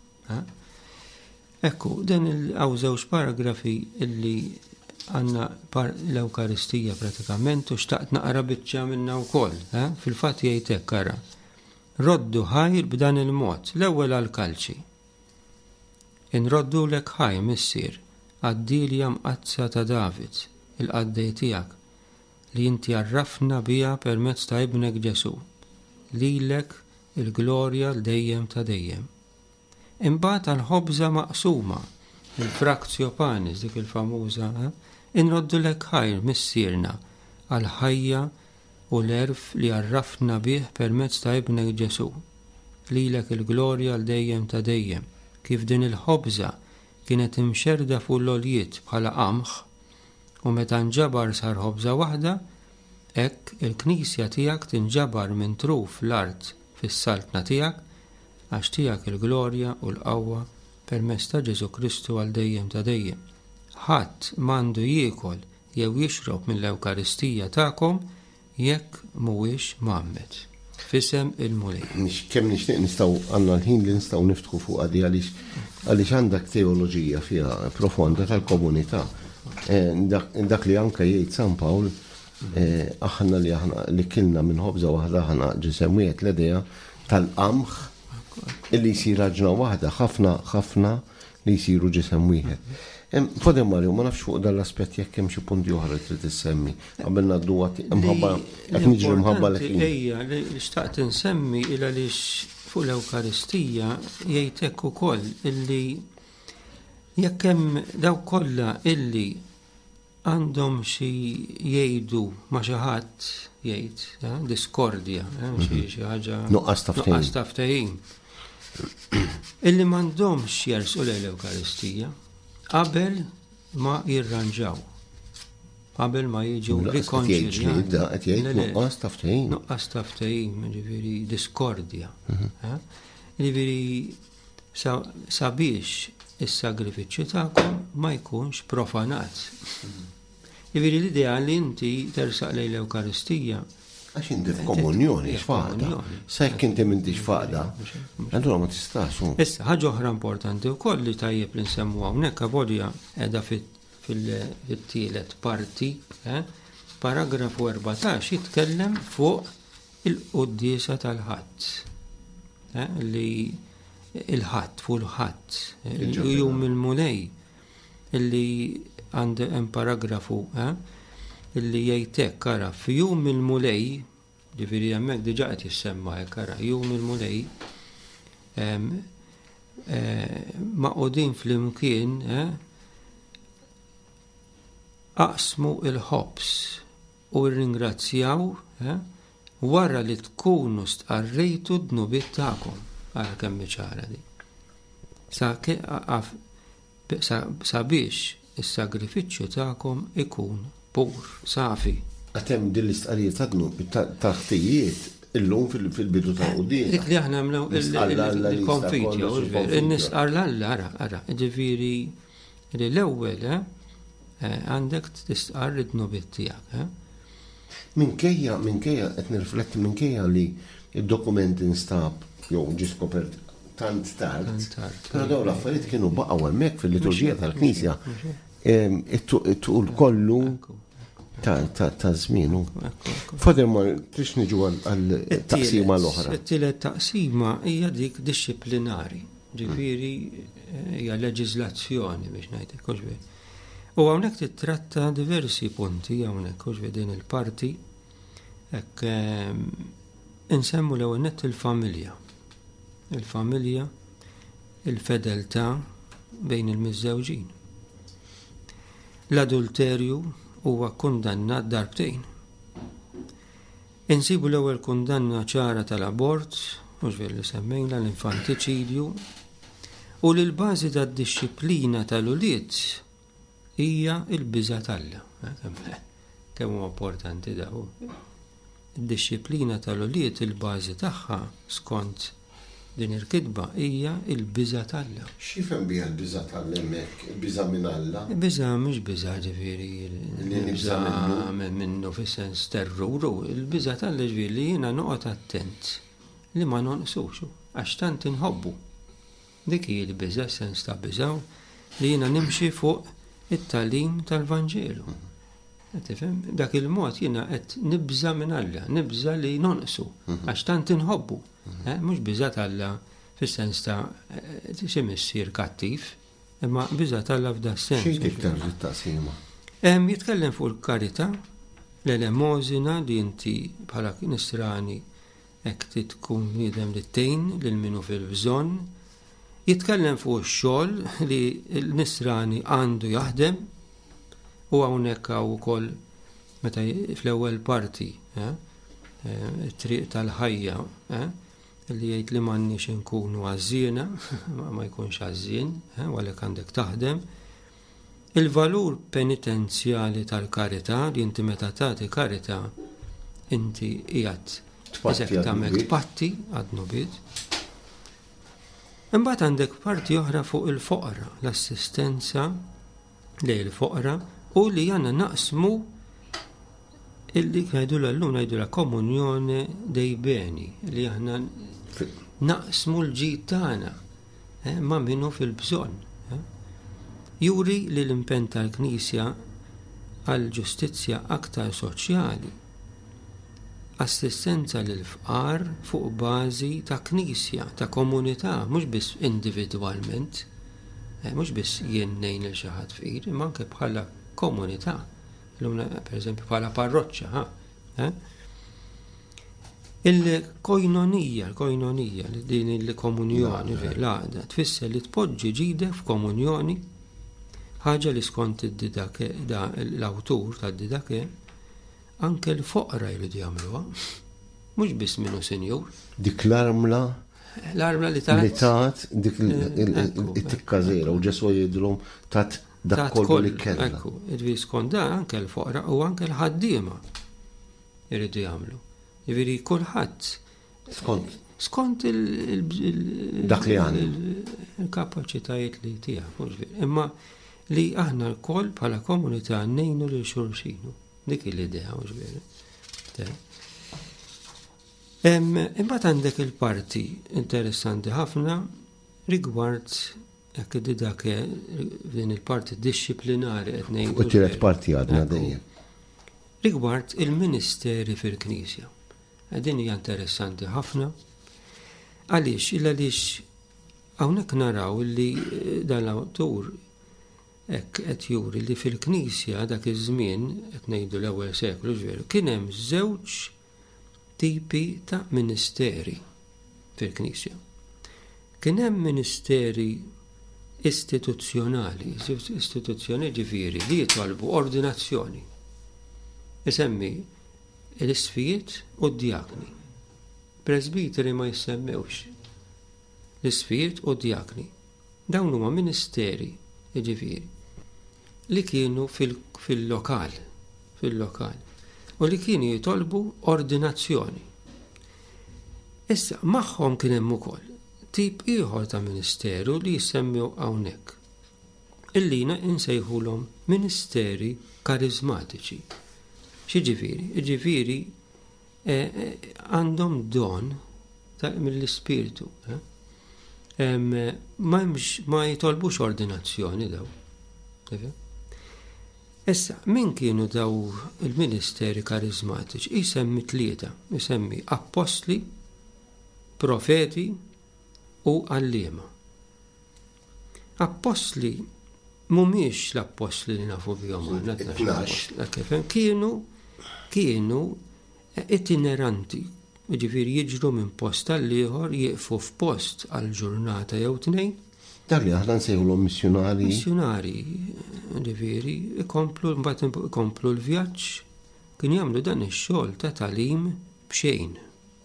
[SPEAKER 3] Ekku, dan hawn żewġ paragrafi illi għandna l-Ewkaristija pratikament u xtaqt naqra biċċa minnha wkoll. Fil-fatt jgħid hekk ara. Roddu ħajr b'dan il-mod, l-ewwel għall-kalċi. Inroddu lek ħaj missier, għaddilja mqazza ta' David, il-qaddej tiegħek, li inti għarrafna biha permezz ta' ibnek Ġesu, lilek il-glorja l-dejjem ta' dejjem. Imbagħad għall-ħobża maqsuma, il-fraktio panis dik il-famuża, inroddu lek ħajr missierna għal-ħajja u l-erf li għarrafna bih permezz ta' ibnek Ġesu, lilek il-glorja l-dejjem ta' dejjem. Kif din il-ħobża kienet imxerda fuq l-oljiet bħala qamħ u meta nġabar sar ħobża waħda, hekk il-Knisja tiegħek tinġabar minn truf l-art fis-saltna tiegħek għax tiegħek il-glorja u l-qawwa permezz ta' Ġesu Kristu għal dejjem ta' dejjem. Ħadd m'għandu jiekol jew jixrob mill-Ewkaristija tagħkom jekk mhuwiex mammed. Fisem il-mulej.
[SPEAKER 2] Kemm nixtieq nistgħu għandna l-ħin li nistgħu niftħu fuq għadi għaliex għandek teoloġija fiha profonda tal-komunità. Dak li anke jgħid San Pawl aħna li kilna minn ħobża waħda aħna ġisemwiet l-idea tal-qamħ illi jsir raġna waħda ħafna li jsiru ġisem wieħed. Fodem Mario, ma nafx fuq dal-aspett jekk hemm xi punti oħra trid issemmi qabel ngħaddu mħabba qed niġri mħabba l-ħin.
[SPEAKER 3] Ejja, li xtaqt insemmi il għaliex fuq l-Ewkaristija jgħid hekk ukoll illi jekk hemm dawk kollha illi għandhom xi jgħidu ma xi ħadd jgħid diskordja, xi ħaġa
[SPEAKER 2] nuqqas ta'
[SPEAKER 3] ftehim. Illi m'għandhomx jersqu lejn l-Ewkaristija qabel ma jirranġaw. Qabel ma jiġu rikonċiljati.
[SPEAKER 2] Nuqqas ta' ftehim.
[SPEAKER 3] Nuqqas ta' ftehim, ġifieri diskordja. Ġifieri sabiex is-sagrifiċċju tagħkom ma jkunx profanat. Ġifieri l-idea li inti tersaq lejn l-Ewkaristija
[SPEAKER 2] għax inti f'komunjoni x'faqda. Se jekk inti m'intix faqda, allura ma tistax.
[SPEAKER 3] Issa ħaġa oħra importanti wkoll li tajjeb li nsemmu hawnhekk avolja qiegħda fit-tielet parti, paragrafu 14 jitkellem fuq il-quddiesa tal-ħadd. Li il-ħadd fuq il-ħadd, il-jum il-mulej illi hemm paragrafu illi jgħidlek ara f'jum il-mulej, ġifieri hemmhekk diġà qed jissemma hekk ara, jum il-mulej maqudin flimkien aqsmu il-ħobs u rringrazzjaw wara li tkunu stqarrejtu d-dnubiet tagħkom. Ara kemm ċara di. Sabiex is-sagrifiċċju tagħkom ikun pur, safi.
[SPEAKER 2] Għatem din l-istqarijiet għadnu taħtijiet illum fil-bidu ta' quddiem.
[SPEAKER 3] Dik li aħna għamlu il-konfitja, il-nisqar l-alla, ġifieri li l-ewwel għandek tistqar id-dnubiet tiegħek.
[SPEAKER 2] Minkejja qed nirrifletti minkejja li id-dokument instab jew ġie skopert tant tard, però dawn l-affarijiet kienu baqgħu hemmhekk fil-liturġija tal-Knisja. It-tul kollu ta' żmienu. Fadem ma trix niġu għal-taqsima l-oħra.
[SPEAKER 3] It-tielet taqsima hija dik disciplinari, ġifieri hija leġiżlazzjoni biex ngħidlek. U hawnhekk titratta diversi punti hawnhekk din il-parti hekk insemmu l-ewwel nett il-familja. Il-familja, il-fedeltà bejn il-miżżewġin. L-adulterju huwa kundannat darbtejn. Insibu l-ewwel kundanna ċara tal-abort, mhux li semmejna l-infantiċidju, u li l-bażi tad-dixxiplina tal-ulied hija l-biża' tal-Alla. Kemm huwa importanti daw. Id-dixxiplina tal-ulied il-bażi tagħha skont din il-kitba hija l-biża' tal-Alla.
[SPEAKER 2] X'ifhem biha l-biża' tal-Alla hemmhekk? Il-biża' minn Alla?
[SPEAKER 3] Il-biża' mhux biża' ġifieri minnu fis-sens terruru. Il-biża' tal-Alla ġifieri li jiena noqgħod attent li ma nonqsux għax tant inħobbu. Dik hi l-biża' sens ta' biża' li jiena nimxi fuq it-tagħlim tal-Vanġelu. Tifhem? Dak il-mod jiena qed nibża minn Alla, nibża li nonqsu għax tant inħobbu. Mhux biża' tal-Alla fis-sens ta' xi missier kattiv, imma biża' tal-Alla f'da sens.
[SPEAKER 2] Xi iktar it-taqsima?
[SPEAKER 3] Jitkellem fuq il-karità, l-elemosina li inti bħala nisrani hekk tkun bniedem li tgħin lil minhu fil-bżonn. Jitkellem fuq ix-xogħol li l-nisrani għandu jaħdem u hawnhekk hawn ukoll meta fl-ewwel parti it-triq tal-ħajja li jgħid li m'għandniex inkunu għażiena, ma jkunx għażien, għalhekk għandek taħdem. Il-valur penitenzjali tal-karità li inti meta tagħti karità inti qiegħed eżattament tpatti għad-nubiet. Imbagħad għandek parti oħra fuq il-foqra, l-assistenza lejn il-foqra u li għandna naqsmu illi ngħidu l-llum ngħidu la komunjoni dei beni li aħna naqsmu l-ġid tagħna ma' minnu fil-bżonn. Juri li l-impenn tal-Knisja għal ġustizzja aktar soċjali, assistenza lil fqar fuq bażi ta' Knisja, ta' komunità, mhux biss individwalment. Mhux biss jien ngħin il xi ħadd fqir, imma anke bħala komunità. Per eżempju bħala parroċċa, Il-koinonija, din il-komunjoni, l-għada, tfisser li tpoġġi ġidek f'komunjoni, ħaġa li skont l-awtur tad-didake, anke l-foqra jridu jagħmluha, mhux biss minnu senjur.
[SPEAKER 2] Dik l-armla
[SPEAKER 3] li tat
[SPEAKER 2] dik it-tikka żgħira u Ġesu jgħidulhom tat dak kollu li kellha.
[SPEAKER 3] Ekku, skont da anke l-foqra u anke l-ħaddiema jridu jagħmlu. Jiġifieri kulħadd skont
[SPEAKER 2] dak li għandu
[SPEAKER 3] il-kapaċitajiet li tiegħek, imma li aħna l-koll bħala komunità ngħinu lil xulxin. Dik l-idea mhux veri. Imbagħad għandek il-parti interessanti ħafna rigward jekk dak din il-parti dixxiplinari qed ngħidu.
[SPEAKER 2] U tielet parti għadna dejjem.
[SPEAKER 3] Rigward il-ministeri fil-Knisja. Din hija interessanti ħafna. Għaliex hawnhekk naraw li dan l-awtur hekk qed juri li fil-Knisja dak iż-żmien qed ngħidu l-ewwel seklu ġveru kien hemm żewġ tipi ta' ministeri fil-Knisja. Kien hemm ministeri istituzzjonali ġifieri li jitolbu ordinazzjoni. Isemmi l-isfijiet u d-diakni. Presbiteri ma jissemmewx. L-isfijiet u d-diakni. Dawn huma ministeri, ġifieri, li kienu fil-lokal. U li kienu jitolbu ordinazzjoni. Issa, magħhom kien hemm ukoll tip ieħor ta' ministeru li jissemmew hawnhekk. Illina insejħulhom ministeri karizmatiċi. Ġifieri għandhom don mill-ispirtu. Ma jitolbux ordinazzjoni daw. Issa, min kienu daw il-ministeri karizmatiċi? Jisemmi 3, jisemmi apostli, profeti u għalliema. Apostli mhumiex l-apostli li nafu bihom kienu itineranti, ġifieri jiġru minn post tal-ieħor jieqfu f'post għal ġurnata jew 2.
[SPEAKER 2] Dak li aħna nsejħulhom missjonari.
[SPEAKER 3] Missjonari, ġifieri ikomplu l-vjaġġ, kien jagħmlu dan ix-xogħol ta' tagħlim b'xejn.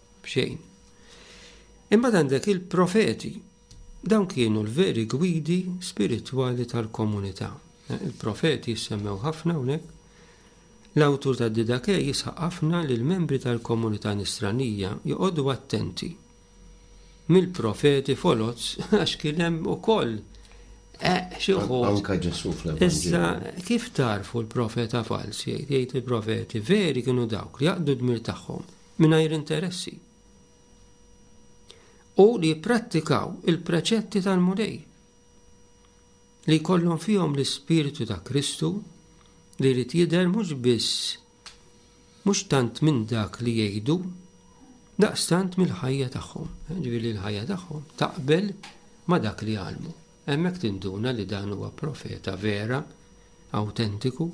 [SPEAKER 3] Imma għandek il-profeti, dawn kienu l-veri gwidi spiritwali tal-komunità. Il-profeti jissemmew ħafna hawnhekk. L-awtur tad-didake jisħaq ħafna li l-membri tal-komunità nisranija joqogħdu attenti. Mill-profeti foloz għax kien hemm ukoll xi wħud.
[SPEAKER 2] Anke Ġesu fl-Evanġelju.
[SPEAKER 3] Issa kif tarfu l-profeta falsi jgħid il-profeti veri kienu dawk li jaqdu d-dmir tagħhom mingħajr interessi. U li jipprattikaw il-preċetti tal-Mulej. Li jkollhom fihom l-Ispiritu ta' Kristu li jrid jidher mhux tant minn dak li jgħidu, daqstant mill-ħajja tagħhom. Ġifieri l-ħajja tagħhom taqbel ma' dak li għalmu. Hemmhekk tinduna li dan huwa profeta vera, awtentiku.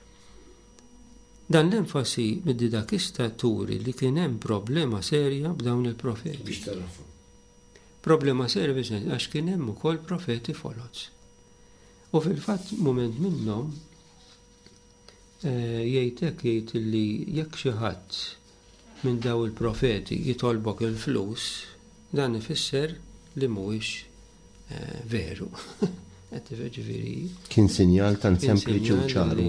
[SPEAKER 3] Dan l-enfasi mid-didakista turi li kien hemm problema serja b'dawn il-profeti. Problema serja biex għax kien hemm ukoll profeti foloz. U fil-fatt mument minnhom jgħid li jekk xi ħadd minn daw il-profeti jitolbok il-flus, dan ifisser li mhuwiex veru.
[SPEAKER 2] Kien sinjal tan sempliċi u ċaru.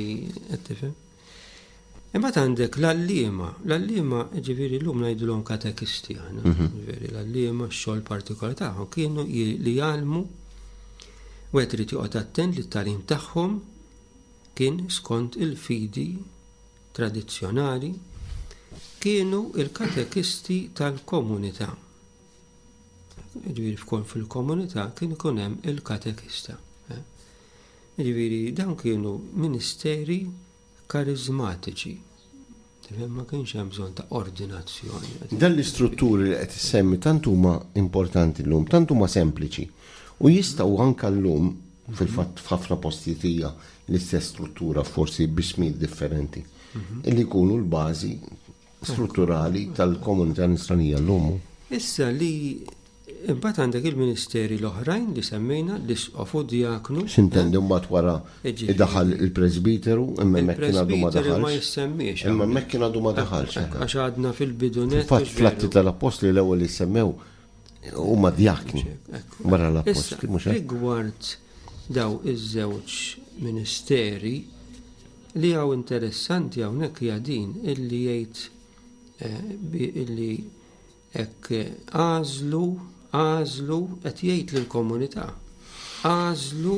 [SPEAKER 3] Imma għandek l-allima ġifieri llum ngħidulhom katekisti aħna. Ġifieri l-allima x-xogħol partikolari tagħhom kienu li jgħallmu u qed irid joqgħod attent li t-tagħlim tagħhom kien skont il-fidi tradizzjonali, kienu il-katekisti tal-komunità. Ġifieri fil-komunità kien ikun hemm il-katekista. Ġifieri dawn kienu ministeri karizmatiċi. Ma kienx hemm bżonn ta' ordinazzjoni.
[SPEAKER 2] Dan l-istrutturi li qed issemmi tant huma importanti llum, tant huma sempliċi U jistgħu anke llum fil-fatt f'ħafna postijiet hija l-istess struttura forsi b'ismijiet differenti illi jkunu l-bażi strutturali tal-komunità nisranija llum.
[SPEAKER 3] Issa li imbagħad għandek il-ministeri l-oħrajn li semmejna l-isqof u diaknu.
[SPEAKER 2] X'intendi mbagħad wara iddaħħal il-Presbiteru imma hemmhekk kien għadu ma daħalx.
[SPEAKER 3] Ma jissemmiex.
[SPEAKER 2] Imma hemmhekk kien għadu ma daħalx.
[SPEAKER 3] Għax għadna fil-bidunet.
[SPEAKER 2] Fatt fl-atti tal-Apostli l-ewwel li semmew huma djakni wara l-Apostli mhux hekk.
[SPEAKER 3] Rigward daw iż-żewġ ministeri li hawn interessanti hawnhekk hija din illi jgħid illi hekk għażlu qed jgħid lill-komunità għażlu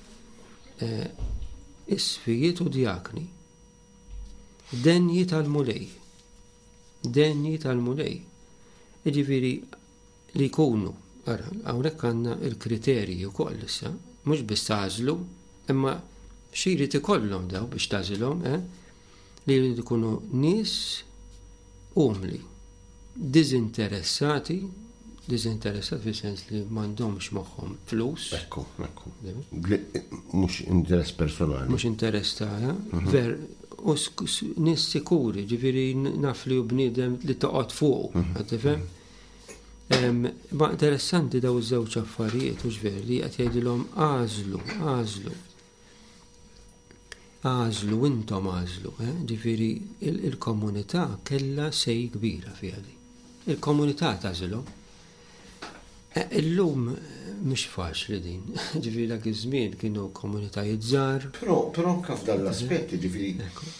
[SPEAKER 3] isfijiet u djakni denji tal-mulej. Jiġifieri li jkunu hawnhekk għandna l-kriterji wkoll issa mhux biss għażlu imma x'irid ikollhom daw biex tażilhom li jridu jkunu nies umli, diżinteressati fis-sens li m'għandhomx moħħhom flus.
[SPEAKER 2] Ekku. Mhux interess personali.
[SPEAKER 3] Mhux interess ta' u nies sikuri, ġifieri naf li hu bniedem li toqgħod fuq, tifhem? Ma interessanti daw iż-żewġ affarijiet u ġver li qed jgħidilhom għażlu intom għażlu, ġifieri il-komunità kellha sej kbira fiha di. Il-komunità tażilhom. Illum mhux faċli din. Ġifieri dak iż-żmien kienu komunitajiet żgħar.
[SPEAKER 2] Però anke f'dan l-aspetti ġifieri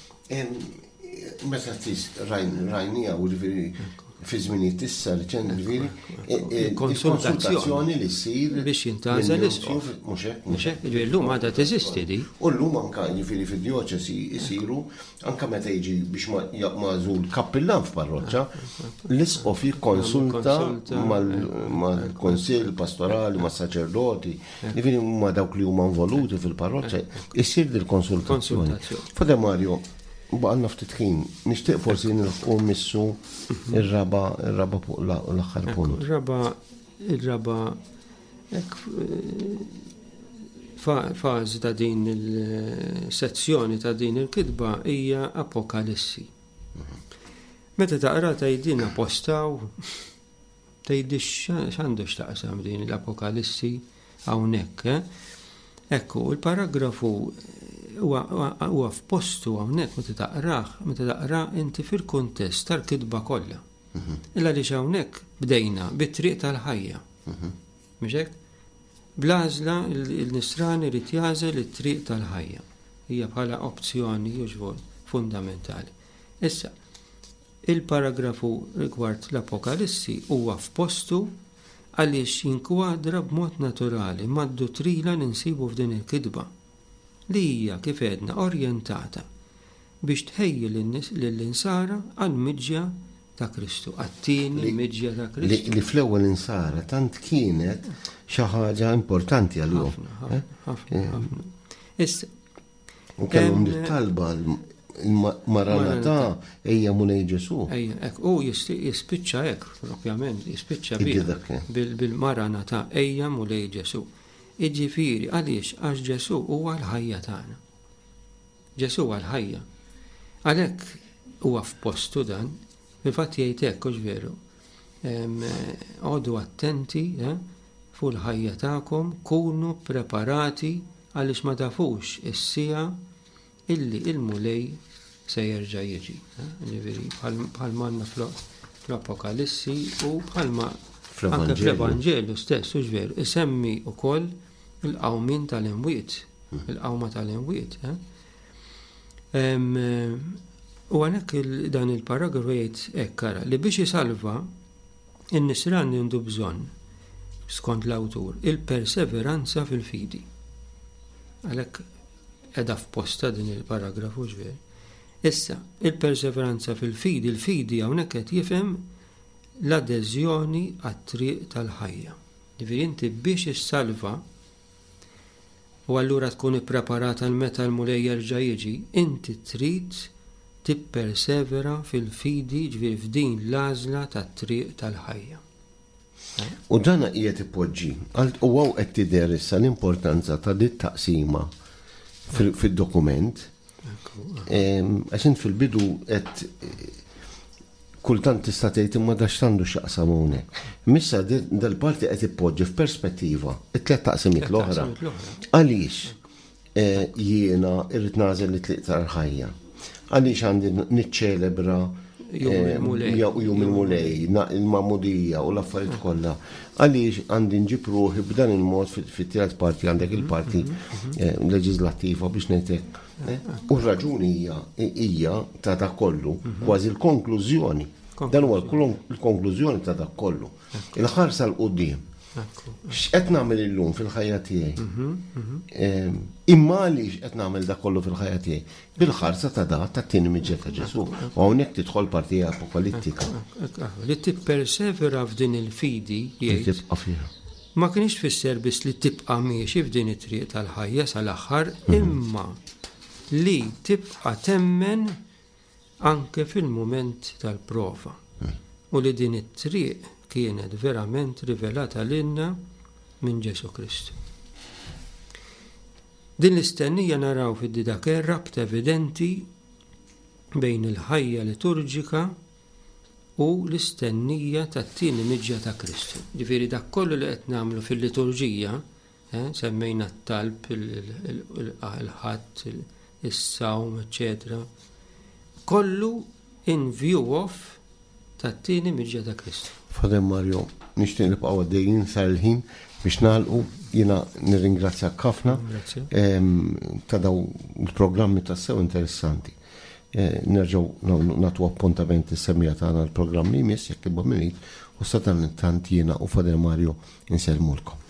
[SPEAKER 2] meta rajnija u ġifieri fi żminijiet issa riċenti ġifieri konsultazzjoni li ssir
[SPEAKER 3] biex jintażel l-isqof.
[SPEAKER 2] Mhux hekk.
[SPEAKER 3] Ġifieri llum għadha teżisti di.
[SPEAKER 2] U llum anke ġifieri fid-djoċesi jsiru anke meta jiġi biex magħżul kappillan f'parroċċa l-isqof jikkonsulta mal-konsill pastorali mas-saċerdoti ġifieri huma dawk li huma involuti fil-parroċċa issir dil-konsultazzjoni. Fada Mario baqalna ftit ħin, nixtieq forsi nilħqu missu ir-raba fuq l-aħħar punt.
[SPEAKER 3] Ir-raba fażi ta' din il-sezzjoni ta' din il-kitba hija Apokalissi. Meta taqra tgħidilna postaw tgħidix x'għandu x'taqsam din l-Apokalissi hawnhekk. Ekku, il-paragrafu huwa f'postu hawnhekk meta taqra inti fil-kuntest tal-kitba kollha. Illa li hawnhekk bdejna bit-triq tal-ħajja. Mhux hekk? Bl-għażla il-nisran irid jażel it-triq tal-ħajja. Hija bħala opzjoni użvol fundamentali. Issa, il-paragrafu rigward l-Apokalissi huwa f'postu għaliex jinkwadra b'mod naturali mad-dottrina li nsibu f'din il-kitba li hija kif għedna orjentata biex tħejji lill-insara għall-miġja ta' Kristu, għat-tieni miġja ta' Kristu.
[SPEAKER 2] Li fl-ewwel insara tant kienet xi ħaġa importanti għalihom.
[SPEAKER 3] Ħafna. Issa.
[SPEAKER 2] U kellhom talba il-Maranatà ejja mulej Ġesu.
[SPEAKER 3] U jispiċċa hekk, propjament, jispiċċa bil-Maranatà ejja mulej Ġesu. Iġifieri għaliex għax Ġesu huwa l-ħajja tagħna. Ġesu huwa l-ħajja. Għalhekk huwa f'postu dan, fil-fatt jgħid hekk hux veru. Għodu attenti fuq il-ħajja tagħkom, kunu preparati għaliex ma tafux is-sija illi il-mulej se jerġa' jiġi. Ġifieri bħalma għandna fl-Apokalissi u bħalma anke fl-Evanġelju stess hux veru isemmi wkoll il-qawmin tal-imwiet, il-qawma tal-imwiet. U għalhekk dan il-paragrafu jgħid hekk ara li biex isalva in-nisran għandu bżonn skont l-awtur il-perseveranza fil-fidi. Għalhekk qiegħda f'posta din il-paragrafu ġver. Issa, il-perseveranza fil-fidi, il-fidi hawnhekk qed jifhem l-adeżjoni għat-triq tal-ħajja. Ġifieri inti biex issalva u allura tkun ippreparata l-meta l-mulej jerġa' jiġi, inti trid tippersevera fil-fidi ġifieri f'din l-għażla tat-triq tal-ħajja.
[SPEAKER 2] U dana qiegħed ipoġġi. U għaw qed tidher issa l-importanza ta' dit taqsima fid-dokument. Għax int fil-bidu qed kultant tista' tgħid imma dax għandu x'jaqsam hawnhekk. Missa dal-parti qed ippoġġi f'perspettiva it-tliet taqsimiet l-oħra. Għaliex jiena irrid nagħżel li tliq tal-ħajja. Għaliex għandi niċċelebra jum il-mulej, il-mamudija u l-affarijiet kollha. Għaliex għandi nġib ruħi b'dan il-mod fit-tielet parti għandek il-parti leġislattiva biex ngħidlek. U r-raġuni hija ta' dak kollu, kważi l-konklużjoni. Dan huwa l-konklużjoni ta' dak kollu. Il-ħarsa l-qudiem. X'qed nagħmel illum fil-ħajja tiegħi? Imma għaliex qed nagħmel dak kollu fil-ħajja tiegħi? Bil-ħarsa ta' dak tat-tieni miġġiel ta' Ġesu. U hawnhekk tidħol partija apokalittika.
[SPEAKER 3] Li tippersevera f'din il-fidi jgħid. Ma kienx tfisser biss li tibqa' miexi f'din it-triq tal-ħajja sal-aħħar, imma li tibqa' temmen anke fil-mument tal-prova. U li din it-triq kienet verament rivelata lilna minn Ġesu Kristu. Din l-istennija naraw fid-didaker rabta evidenti bejn il-ħajja liturġika u l-istennija tat-tieni miġġa ta' Kristu. Ġifieri dak kollu li qed nagħmlu fil-liturġija, semmejna t-talb, il-ħadd, is-sawm, eċetera, kollu in view of tat-tieni miġġa ta' Kristu.
[SPEAKER 2] Fader Mario, nixtieq nibqgħu għaddejjin sar il-ħin biex nagħlqu, jiena nirringrazzjak ħafna ta' daw il-programmi tassew interessanti. Nerġgħu nagħtu appuntamenti semmija tagħna l-programmi jmiss jekk ibba minit u sa dan intant jiena u Fader Mario insellmulkom.